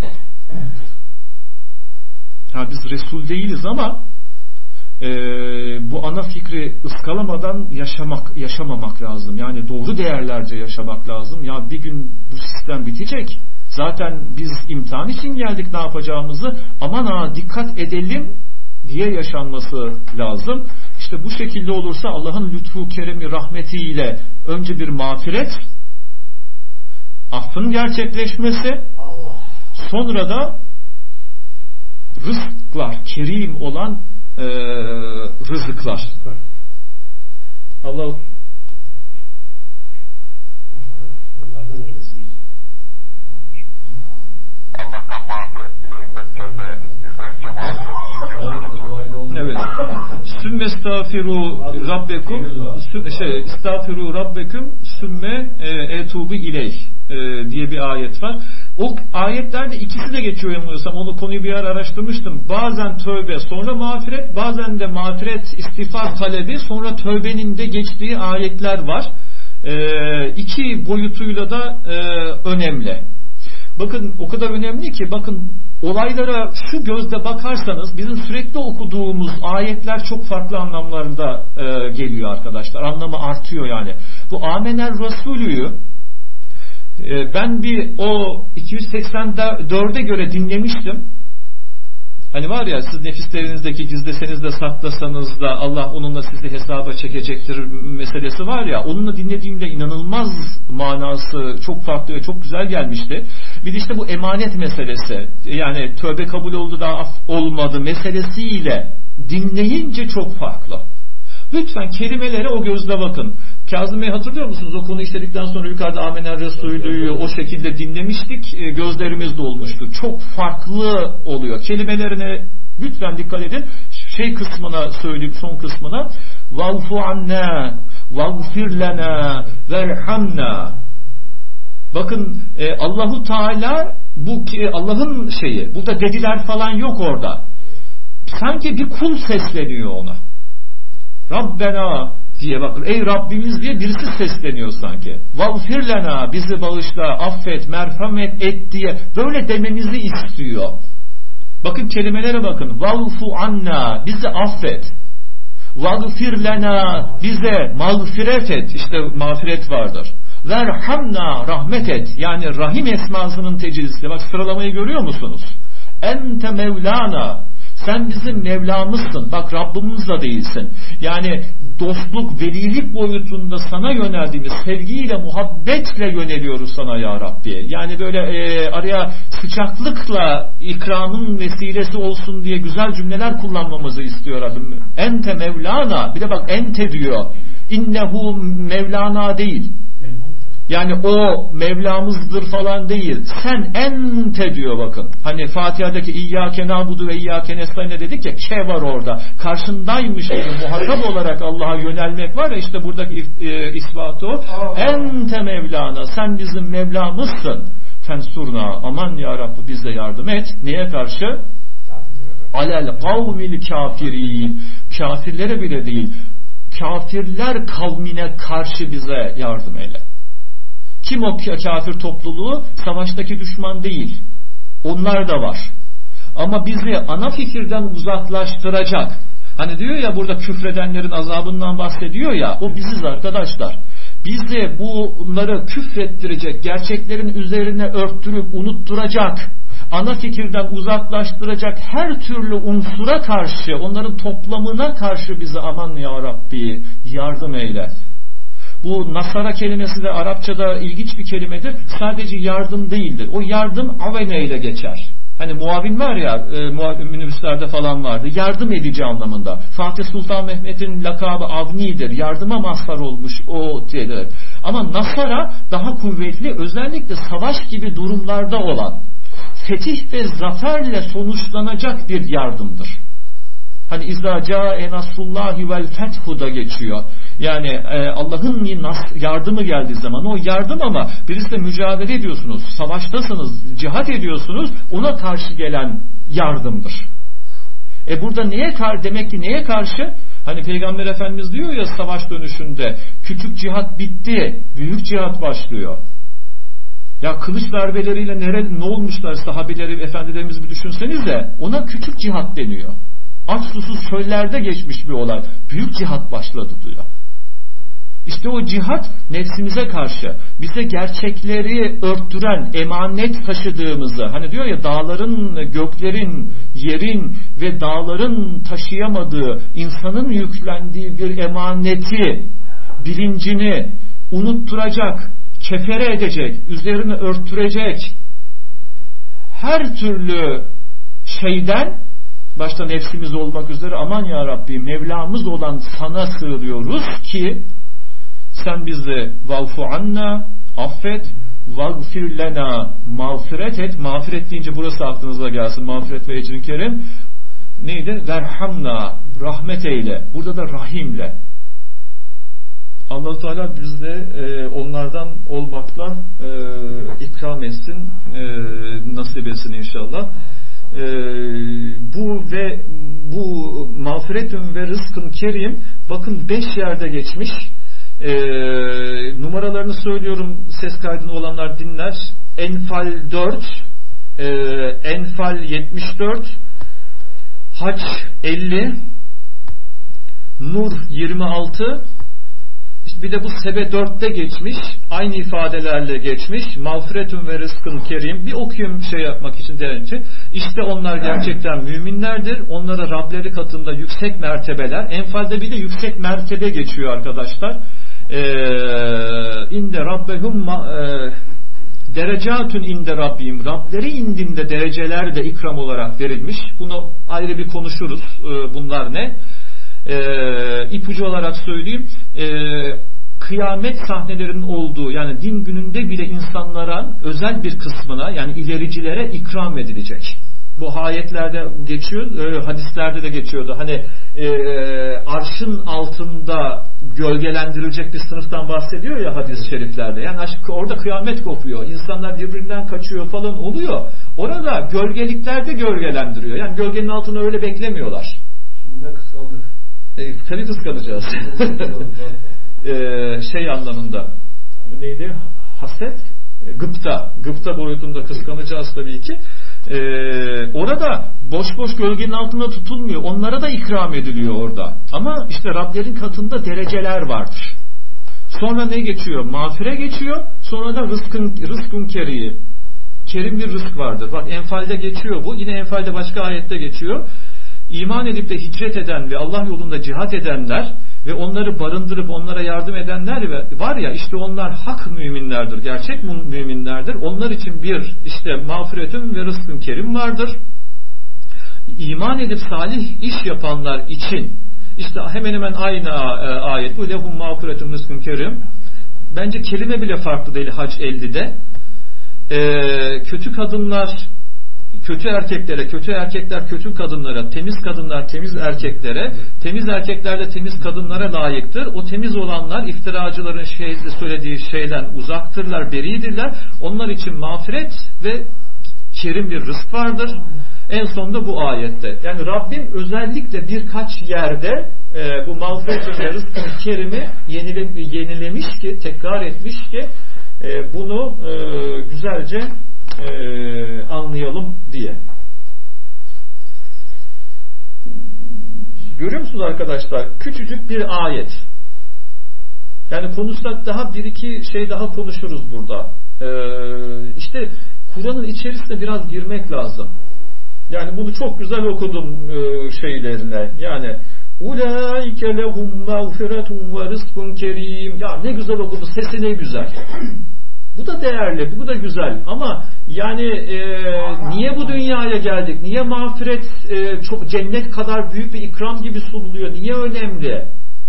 Ha, biz Resul değiliz ama e, bu ana fikri ıskalamadan yaşamak, yaşamamak lazım. Yani doğru değerlerce yaşamak lazım. Ya bir gün bu sistem bitecek. Zaten biz imtihan için geldik, ne yapacağımızı aman ha dikkat edelim diye yaşanması lazım. İşte bu şekilde olursa Allah'ın lütfu, keremi, rahmetiyle önce bir mağfiret, affın gerçekleşmesi, Allah. Sonra da rızıklar, kerim olan e, rızıklar. Allah onlardan eylesin. Evet. Sümme estağfiru rabbekum, şey estağfiru rabbekum sümme etubu ileyh diye bir ayet var. O ayetlerde ikisi de geçiyor yanılmıyorsam. Onu konuyu bir ara araştırmıştım. Bazen tövbe sonra mağfiret, bazen de mağfiret istiğfar talebi sonra tövbenin de geçtiği ayetler var. E, iki boyutuyla da e, önemli. Bakın o kadar önemli ki, bakın olaylara şu gözle bakarsanız bizim sürekli okuduğumuz ayetler çok farklı anlamlarında e, geliyor arkadaşlar. Anlamı artıyor yani. Bu Amener Resulü'yü e, ben bir o iki yüz seksen dörde göre dinlemiştim. Hani var ya, siz nefislerinizdeki gizleseniz de saklasanız da Allah onunla sizi hesaba çekecektir meselesi var ya, onunla dinlediğimde inanılmaz manası çok farklı ve çok güzel gelmişti. Bir de işte bu emanet meselesi, yani tövbe kabul oldu da af olmadı meselesiyle dinleyince çok farklı. Lütfen kelimelere o gözle bakın. Kazım Bey, hatırlıyor musunuz? O konu işledikten sonra yukarıda Amener Resulü'yü o şekilde dinlemiştik. Gözlerimiz dolmuştu. Çok farklı oluyor. Kelimelerine lütfen dikkat edin. Şey kısmına söyleyip son kısmına va'fu anna va'gfir lana verhamna. Bakın e, Allahu Teala bu Allah'ın şeyi. Burada dediler falan yok orada. Sanki bir kul sesleniyor ona. Rabbena diye bakın. Ey Rabbimiz diye birisi sesleniyor sanki. Vagfir lena, bizi bağışla, affet, merhamet et diye böyle dememizi istiyor. Bakın kelimelere bakın. Vagfu anna, bizi affet. Vagfir lena, bize mağfiret et. İşte mağfiret vardır. Verhamna, rahmet et. Yani Rahim esmasının tecellisi. Bak sıralamayı görüyor musunuz? Ente Mevlana, sen bizim Mevlamızsın. Bak Rabbimiz de değilsin. Yani dostluk, velilik boyutunda sana yöneldiğimiz, sevgiyle, muhabbetle yöneliyoruz sana ya Rabbi. Yani böyle e, araya sıcaklıkla ikramın vesilesi olsun diye güzel cümleler kullanmamızı istiyor Rabbim. Ente Mevlana, bir de bak ente diyor. İnnehu Mevlana değil. Yani o Mevlamızdır falan değil. Sen ente diyor bakın. Hani Fatiha'daki İyyâke nâbudu ve İyyâke nestaîn dedik ya, ke var orada. Karşındaymış gibi muhatap olarak Allah'a yönelmek var ya, işte buradaki e, ispatı o. Ente Mevlana, sen bizim Mevlamızsın. Fensurna, aman ya Rabbi bize yardım et. Neye karşı? Alel kavmil kafirin. Kafirlere bile değil. Kafirler kavmine karşı bize yardım eyle. Kim o kafir topluluğu? Savaştaki düşman değil. Onlar da var. Ama bizi ana fikirden uzaklaştıracak. Hani diyor ya burada küfredenlerin azabından bahsediyor ya, o biziz arkadaşlar. Bizi bunları küfrettirecek, gerçeklerin üzerine örttürüp unutturacak, ana fikirden uzaklaştıracak her türlü unsura karşı, onların toplamına karşı bizi aman ya Rabbi yardım eyle. Bu nasara kelimesi de Arapçada ilginç bir kelimedir. Sadece yardım değildir. O yardım avene ile geçer. Hani muavin var ya, e, minibüslerde falan vardı. Yardım edici anlamında. Fatih Sultan Mehmet'in lakabı Avni'dir. Yardıma mazhar olmuş o diyedir. Ama nasara daha kuvvetli, özellikle savaş gibi durumlarda olan, fetih ve zaferle sonuçlanacak bir yardımdır. Hani İzâ câe nasrullâhi vel fethu da geçiyor. Yani e, Allah'ın yardımı geldiği zaman o yardım, ama birisiyle mücadele ediyorsunuz, savaştasınız, cihat ediyorsunuz, ona karşı gelen yardımdır. E burada neye karşı? Demek ki neye karşı? Hani Peygamber Efendimiz diyor ya savaş dönüşünde, küçük cihat bitti, büyük cihat başlıyor. Ya kılıç darbeleriyle nere, ne olmuşlar sahabeleri, efendilerimiz bir düşünsenize, ona küçük cihat deniyor. Aç susuz çöllerde geçmiş bir olay. Büyük cihat başladı diyor. İşte o cihat nefsimize karşı, bize gerçekleri örttüren, emanet taşıdığımızı, hani diyor ya dağların, göklerin, yerin ve dağların taşıyamadığı, insanın yüklendiği bir emaneti, bilincini unutturacak, kefere edecek, üzerine örttürecek her türlü şeyden, başta nefsimiz olmak üzere aman ya Rabbi Mevlamız olan sana sığınıyoruz ki sen bizi vagfu anna, affet, vagfir lena, mağfiret et. Mağfiret deyince burası aklınıza gelsin. Mağfiret ve ecrin kerim. Neydi? Verhamna, rahmet eyle. Burada da rahimle. Allah-u Teala biz de e, onlardan olmakla e, ikram etsin, e, nasip etsin inşallah. E, bu ve bu mağfiretün ve rızkın kerim bakın beş yerde geçmiş. E, numaralarını söylüyorum, ses kaydını olanlar dinler. Enfal dört, e, Enfal yetmiş dört, Hac elli, Nur yirmi altı, bir de bu Sebe dörtte geçmiş, aynı ifadelerle geçmiş. Mağfiretün ve rızkın kerim. Bir okuyayım şey yapmak için derece. İşte onlar gerçekten müminlerdir. Onlara Rableri katında yüksek mertebeler. Enfalde bir de yüksek mertebe geçiyor arkadaşlar. Ee, inde rabbehum e, derecatün inde rabbim. Rableri indinde dereceler de ikram olarak verilmiş. Bunu ayrı bir konuşuruz. Ee, bunlar ne? Ee, ipucu olarak söyleyeyim, ee, kıyamet sahnelerinin olduğu, yani din gününde bile insanlara özel bir kısmına, yani ilericilere ikram edilecek. Bu ayetlerde geçiyor, e, hadislerde de geçiyordu. Hani e, arşın altında gölgelendirilecek bir sınıftan bahsediyor ya hadis-i şeriflerde. Yani aşk, orada kıyamet kopuyor, insanlar birbirinden kaçıyor falan oluyor. Orada gölgeliklerde gölgelendiriyor. Yani gölgenin altında öyle beklemiyorlar. Şimdi kısaldık. E, tabii kıskanacağız. e, şey anlamında neydi? Haset, e, gıpta. Gıpta boyutunda kıskanacağız tabii ki. E, orada boş boş gölgenin altında tutulmuyor. Onlara da ikram ediliyor orada. Ama işte Rablerin katında dereceler vardır. Sonra ne geçiyor? Mağfire geçiyor. Sonra da rızkın, rızkın keriyi. Kerim bir rızk vardır. Bak Enfal'de geçiyor bu. Yine Enfal'de başka ayette geçiyor. İman edip de hicret eden ve Allah yolunda cihat edenler ve onları barındırıp onlara yardım edenler var ya, işte onlar hak müminlerdir. Gerçek müminlerdir. Onlar için bir işte mağfiretün ve rızkın kerim vardır. İman edip salih iş yapanlar için işte hemen hemen aynı ayet bu. Lehum mağfiretün rızkın kerim. Bence kelime bile farklı değil Hac ellide. Ee, kötü kadınlar kötü erkeklere, kötü erkekler kötü kadınlara, temiz kadınlar temiz erkeklere, temiz erkekler de temiz kadınlara layıktır. O temiz olanlar iftiracıların şey, söylediği şeyden uzaktırlar, beridirler. Onlar için mağfiret ve kerim bir rızk vardır. En sonunda bu ayette. Yani Rabbim özellikle birkaç yerde e, bu mağfiret ve rızkın kerimi yenile, yenilemiş ki, tekrar etmiş ki e, bunu e, güzelce e, anlayalım diye. Görüyor musunuz arkadaşlar? Küçücük bir ayet. Yani konuşsak daha bir iki şey daha konuşuruz burada. E, işte Kur'an'ın içerisine biraz girmek lazım. Yani bunu çok güzel okudum e, şeylerine. Yani ulaike lehum mağfiretun ve rızkun kerim. Ya ne güzel okudu, sesi ne güzel. Bu da değerli, bu da güzel. Ama yani e, niye bu dünyaya geldik? Niye mağfiret e, çok cennet kadar büyük bir ikram gibi sunuluyor? Niye önemli?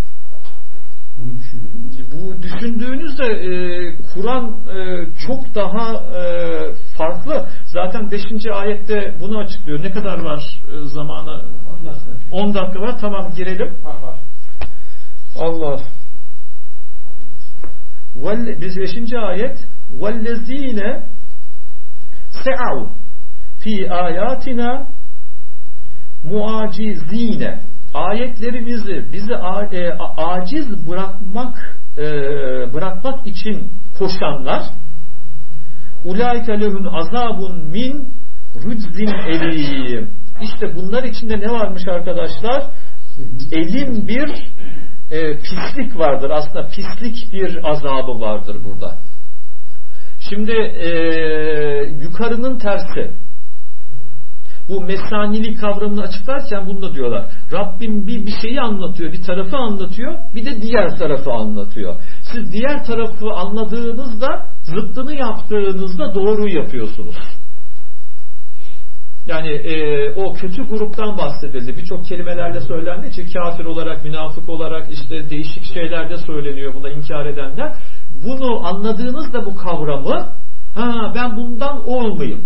Bu düşündüğünüzde e, Kur'an e, çok daha e, farklı. Zaten beşinci ayette bunu açıklıyor. Ne kadar var e, zamanı? on dakika var. Tamam, girelim. Allah. beşinci ayet وَالَّذ۪ينَ سَعَوْا ف۪ي آيَاتِنَا مُعَاجِز۪ينَ ayetlerimizi bizi e, aciz bırakmak e, bırakmak için koşanlar ulaike lehum azabun min rüczin elim. İşte bunlar içinde ne varmış arkadaşlar? Elim bir e, pislik vardır. Aslında pislik bir azabı vardır burada. Şimdi e, yukarının tersi. Bu mesanili kavramını açıklarken bunu da diyorlar. Rabbim bir, bir şeyi anlatıyor, bir tarafı anlatıyor, bir de diğer tarafı anlatıyor. Siz diğer tarafı anladığınızda, zıttını yaptığınızda doğruyu yapıyorsunuz. Yani e, o kötü gruptan bahsedildi. Birçok kelimelerle söylendi. İşte kafir olarak, münafık olarak işte değişik şeylerde söyleniyor buna inkar edenler. Bunu anladığınızda bu kavramı, ha ben bundan olmayayım.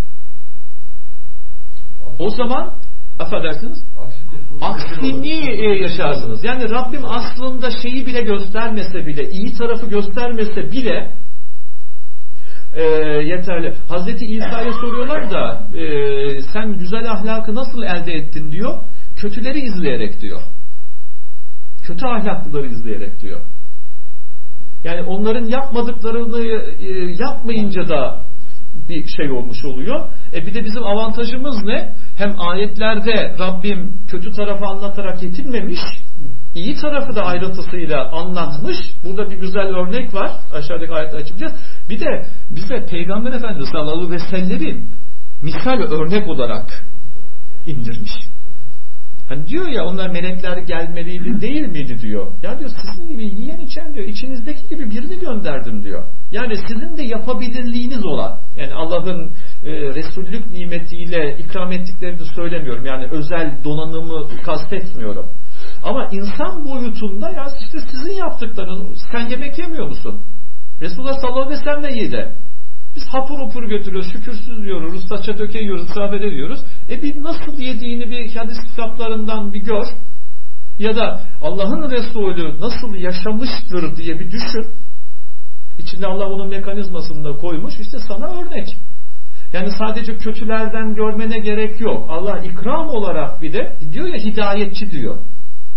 O zaman affedersiniz aksini yaşarsınız. Yani Rabbim aslında şeyi bile göstermese bile, iyi tarafı göstermese bile e, yeterli. Hazreti İsa'ya soruyorlar da e, sen güzel ahlakı nasıl elde ettin diyor. Kötüleri izleyerek diyor. Kötü ahlaklıları izleyerek diyor. Yani onların yapmadıklarını e, yapmayınca da bir şey olmuş oluyor. E bir de bizim avantajımız ne? Hem ayetlerde Rabbim kötü tarafı anlatarak yetinmemiş, iyi tarafı da ayrıntısıyla anlatmış. Burada bir güzel örnek var. Aşağıdaki ayette açacağız. Bir de bize Peygamber Efendimiz sallallahu aleyhi ve sellem'in misal örnek olarak indirmiş. Hani diyor ya onlar melekler gelmeliydi değil miydi diyor. Ya diyor sizin gibi yiyen içen diyor içinizdeki gibi birini gönderdim diyor. Yani sizin de yapabilirliğiniz olan, yani Allah'ın e, Resullük nimetiyle ikram ettiklerini söylemiyorum. Yani özel donanımı kastetmiyorum. Ama insan boyutunda ya işte sizin yaptıklarınız, sen yemek yemiyor musun? Resulullah sallallahu aleyhi ve sellem de yedi. Biz hapur hapur götürüyoruz, şükürsüz diyoruz, saça döke yiyoruz, israf ediyoruz. E bir nasıl yediğini bir hadis kitaplarından bir gör. Ya da Allah'ın Resulü nasıl yaşamıştır diye bir düşün. İçinde Allah onun mekanizmasını da koymuş. İşte sana örnek. Yani sadece kötülerden görmene gerek yok. Allah ikram olarak bir de diyor ya hidayetçi diyor.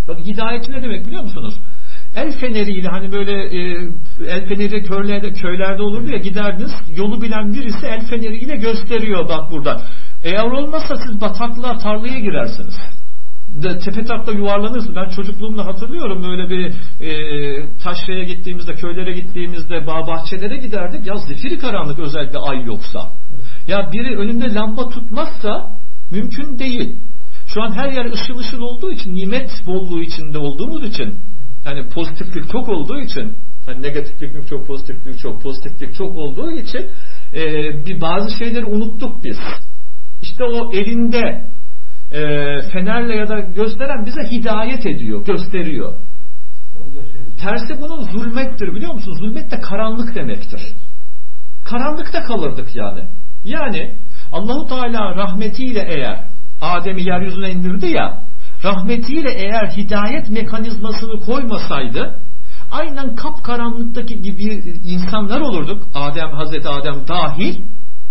Bak hidayetçi ne demek biliyor musunuz? El feneriyle hani böyle e, el feneri körlerde, köylerde olurdu ya, giderdiniz, yolu bilen birisi el feneriyle gösteriyor, bak burada. Eğer olmazsa siz bataklığa, tarlaya girersiniz. De, tepe takla yuvarlanırsınız. Ben çocukluğumda hatırlıyorum, böyle bir e, taşraya gittiğimizde, köylere gittiğimizde, bağ bahçelere giderdik. Ya zifiri karanlık, özellikle ay yoksa. Ya biri önünde lamba tutmazsa mümkün değil. Şu an her yer ışıl ışıl olduğu için, nimet bolluğu içinde olduğumuz için, yani pozitiflik çok olduğu için, hani negatiflik çok, pozitiflik çok, pozitiflik çok olduğu için e, bir bazı şeyleri unuttuk biz. İşte o elinde e, fenerle ya da gösteren bize hidayet ediyor, gösteriyor. Tersi bunun zulmettir, biliyor musun? Zulmet de karanlık demektir. Karanlıkta kalırdık yani. Yani Allahu Teala rahmetiyle eğer Adem'i yeryüzüne indirdi ya, rahmetiyle eğer hidayet mekanizmasını koymasaydı, aynen kapkaranlıktaki gibi insanlar olurduk, Adem, Hazreti Adem dahil,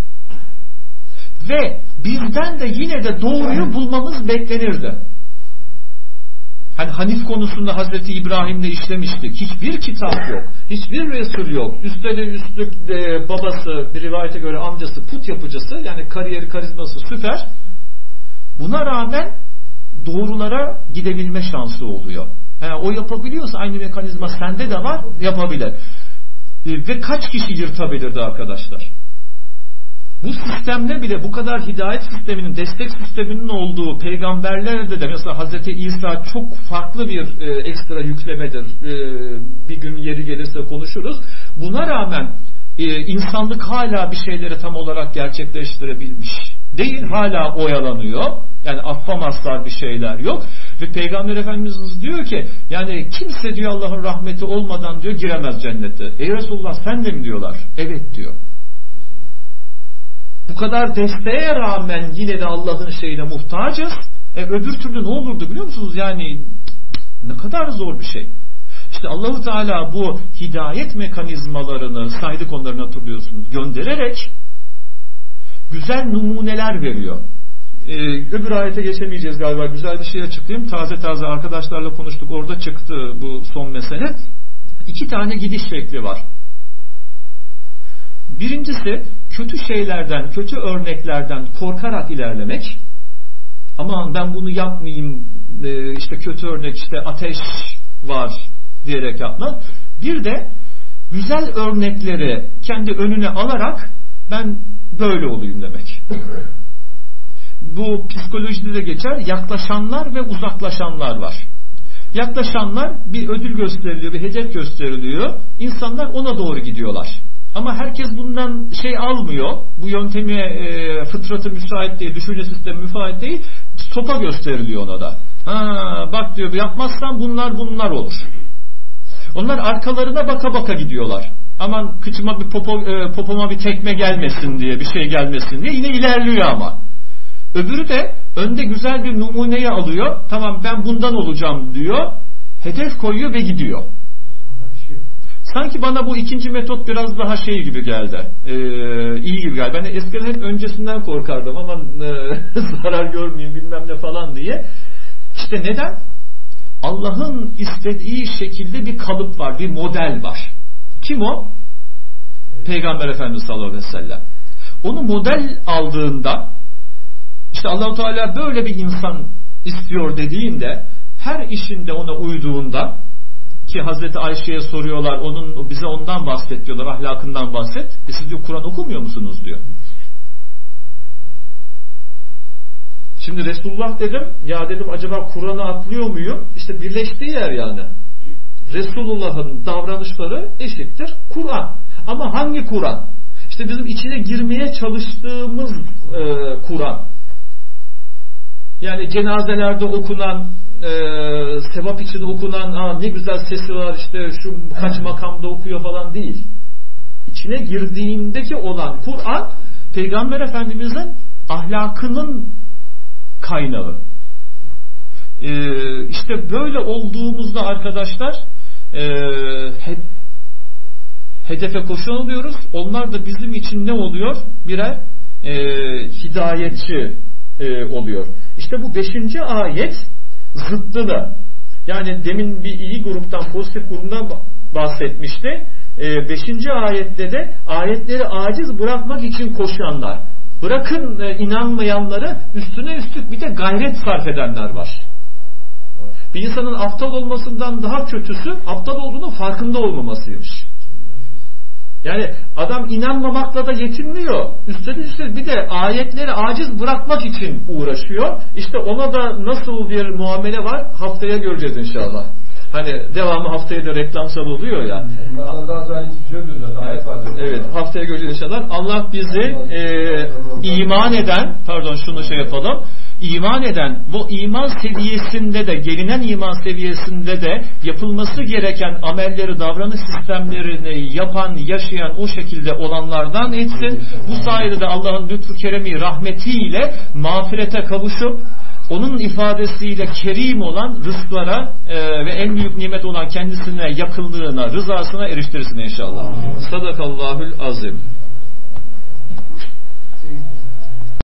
ve bizden de yine de doğruyu bulmamız beklenirdi. Hani Hanif konusunda Hazreti İbrahim'le işlemiştik. Hiçbir kitap yok, hiçbir Resul yok. Üstelik üstlük e, babası, bir rivayete göre amcası put yapıcısı, yani kariyeri, karizması süper. Buna rağmen doğrulara gidebilme şansı oluyor. Yani o yapabiliyorsa aynı mekanizma sende de var, yapabilir. E, ve kaç kişi yırtabilirdi arkadaşlar? Bu sistemle bile, bu kadar hidayet sisteminin, destek sisteminin olduğu peygamberlerde de mesela Hazreti İsa çok farklı bir e, ekstra yüklemedir. E, bir gün yeri gelirse konuşuruz. Buna rağmen e, insanlık hala bir şeyleri tam olarak gerçekleştirebilmiş değil, hala oyalanıyor. Yani affamazlar, bir şeyler yok. Ve Peygamber Efendimiz diyor ki, yani kimse diyor Allah'ın rahmeti olmadan diyor giremez cennete. Ey Resulullah, sen de mi diyorlar? Evet diyor. Bu kadar desteğe rağmen yine de Allah'ın şeyine muhtacız. E, öbür türlü ne olurdu biliyor musunuz? Yani ne kadar zor bir şey. İşte Allahu Teala bu hidayet mekanizmalarını, saydık onların, hatırlıyorsunuz, göndererek güzel numuneler veriyor. Ee, öbür ayete geçemeyeceğiz galiba. Güzel bir şey açıklayayım. Taze taze arkadaşlarla konuştuk. Orada çıktı bu son mesele. İki tane gidiş şekli var. Birincisi, kötü şeylerden, kötü örneklerden korkarak ilerlemek. Aman ben bunu yapmayayım, ee, işte kötü örnek, işte ateş var diyerek yapmak. Bir de güzel örnekleri kendi önüne alarak ben böyle olayım demek. Bu psikolojide de geçer. Yaklaşanlar ve uzaklaşanlar var. Yaklaşanlar, bir ödül gösteriliyor, bir hedef gösteriliyor. İnsanlar ona doğru gidiyorlar. Ama herkes bundan şey almıyor. Bu yöntemi e, fıtratı müsait değil, düşünce sistemi müsait değil. Sopa gösteriliyor ona da. Ha, bak diyor, yapmazsan bunlar bunlar olur. Onlar arkalarına baka baka gidiyorlar. Aman kıçıma bir popo, e, popoma bir tekme gelmesin diye, bir şey gelmesin diye yine ilerliyor ama. Öbürü de önde güzel bir numuneyi alıyor. Tamam ben bundan olacağım diyor. Hedef koyuyor ve gidiyor. Sanki bana bu ikinci metot biraz daha şey gibi geldi. Ee, iyi gibi geldi. Ben de eskiden hep öncesinden korkardım. Aman e, zarar görmeyeyim bilmem ne falan diye. İşte neden? Allah'ın istediği şekilde bir kalıp var, bir model var. Kim o? Peygamber Efendimiz sallallahu aleyhi ve sellem. Onu model aldığında, işte Allah-u Teala böyle bir insan istiyor dediğinde, her işinde ona uyduğunda, ki Hazreti Ayşe'ye soruyorlar, onun bize ondan bahset diyorlar, ahlakından bahset. E siz diyor Kur'an okumuyor musunuz diyor. Şimdi Resulullah dedim, ya dedim acaba Kur'an'ı atlıyor muyum? İşte birleştiği yer yani. Resulullah'ın davranışları eşittir Kur'an. Ama hangi Kur'an? İşte bizim içine girmeye çalıştığımız e, Kur'an. Yani cenazelerde okunan, e, sevap için okunan, aa, ne güzel sesi var işte şu kaç makamda okuyor falan değil. İçine girdiğindeki olan Kur'an, Peygamber Efendimiz'in ahlakının kaynağı. E, işte böyle olduğumuzda arkadaşlar e, hep hedefe koşan oluyoruz. Onlar da bizim için ne oluyor? Birer e, hidayetçi e, oluyor. İşte bu beşinci ayet zıttını, Yani demin bir iyi gruptan, pozitif grubundan bahsetmişti. Ee, beşinci ayette de ayetleri aciz bırakmak için koşanlar. Bırakın e, inanmayanları, üstüne üstlük bir de gayret sarf edenler var. Bir insanın aptal olmasından daha kötüsü aptal olduğunun farkında olmamasıymış. Yani adam inanmamakla da yetinmiyor. Üstelik üstelik bir de ayetleri aciz bırakmak için uğraşıyor. İşte ona da nasıl bir muamele var haftaya göreceğiz inşallah. Hani devamı haftaya da reklamsal oluyor ya. Evet, haftaya göreceğiz inşallah. Allah bizi e, iman eden, pardon şunu şey yapalım. İman eden, bu iman seviyesinde de, gelinen iman seviyesinde de yapılması gereken amelleri, davranış sistemlerini yapan, yaşayan, o şekilde olanlardan etsin. Bu sayede de Allah'ın lütfu, keremi, rahmetiyle mağfirete kavuşup, onun ifadesiyle kerim olan rızklara e, ve en büyük nimet olan kendisine yakınlığına, rızasına eriştirsin inşallah. Sadakallahül azim.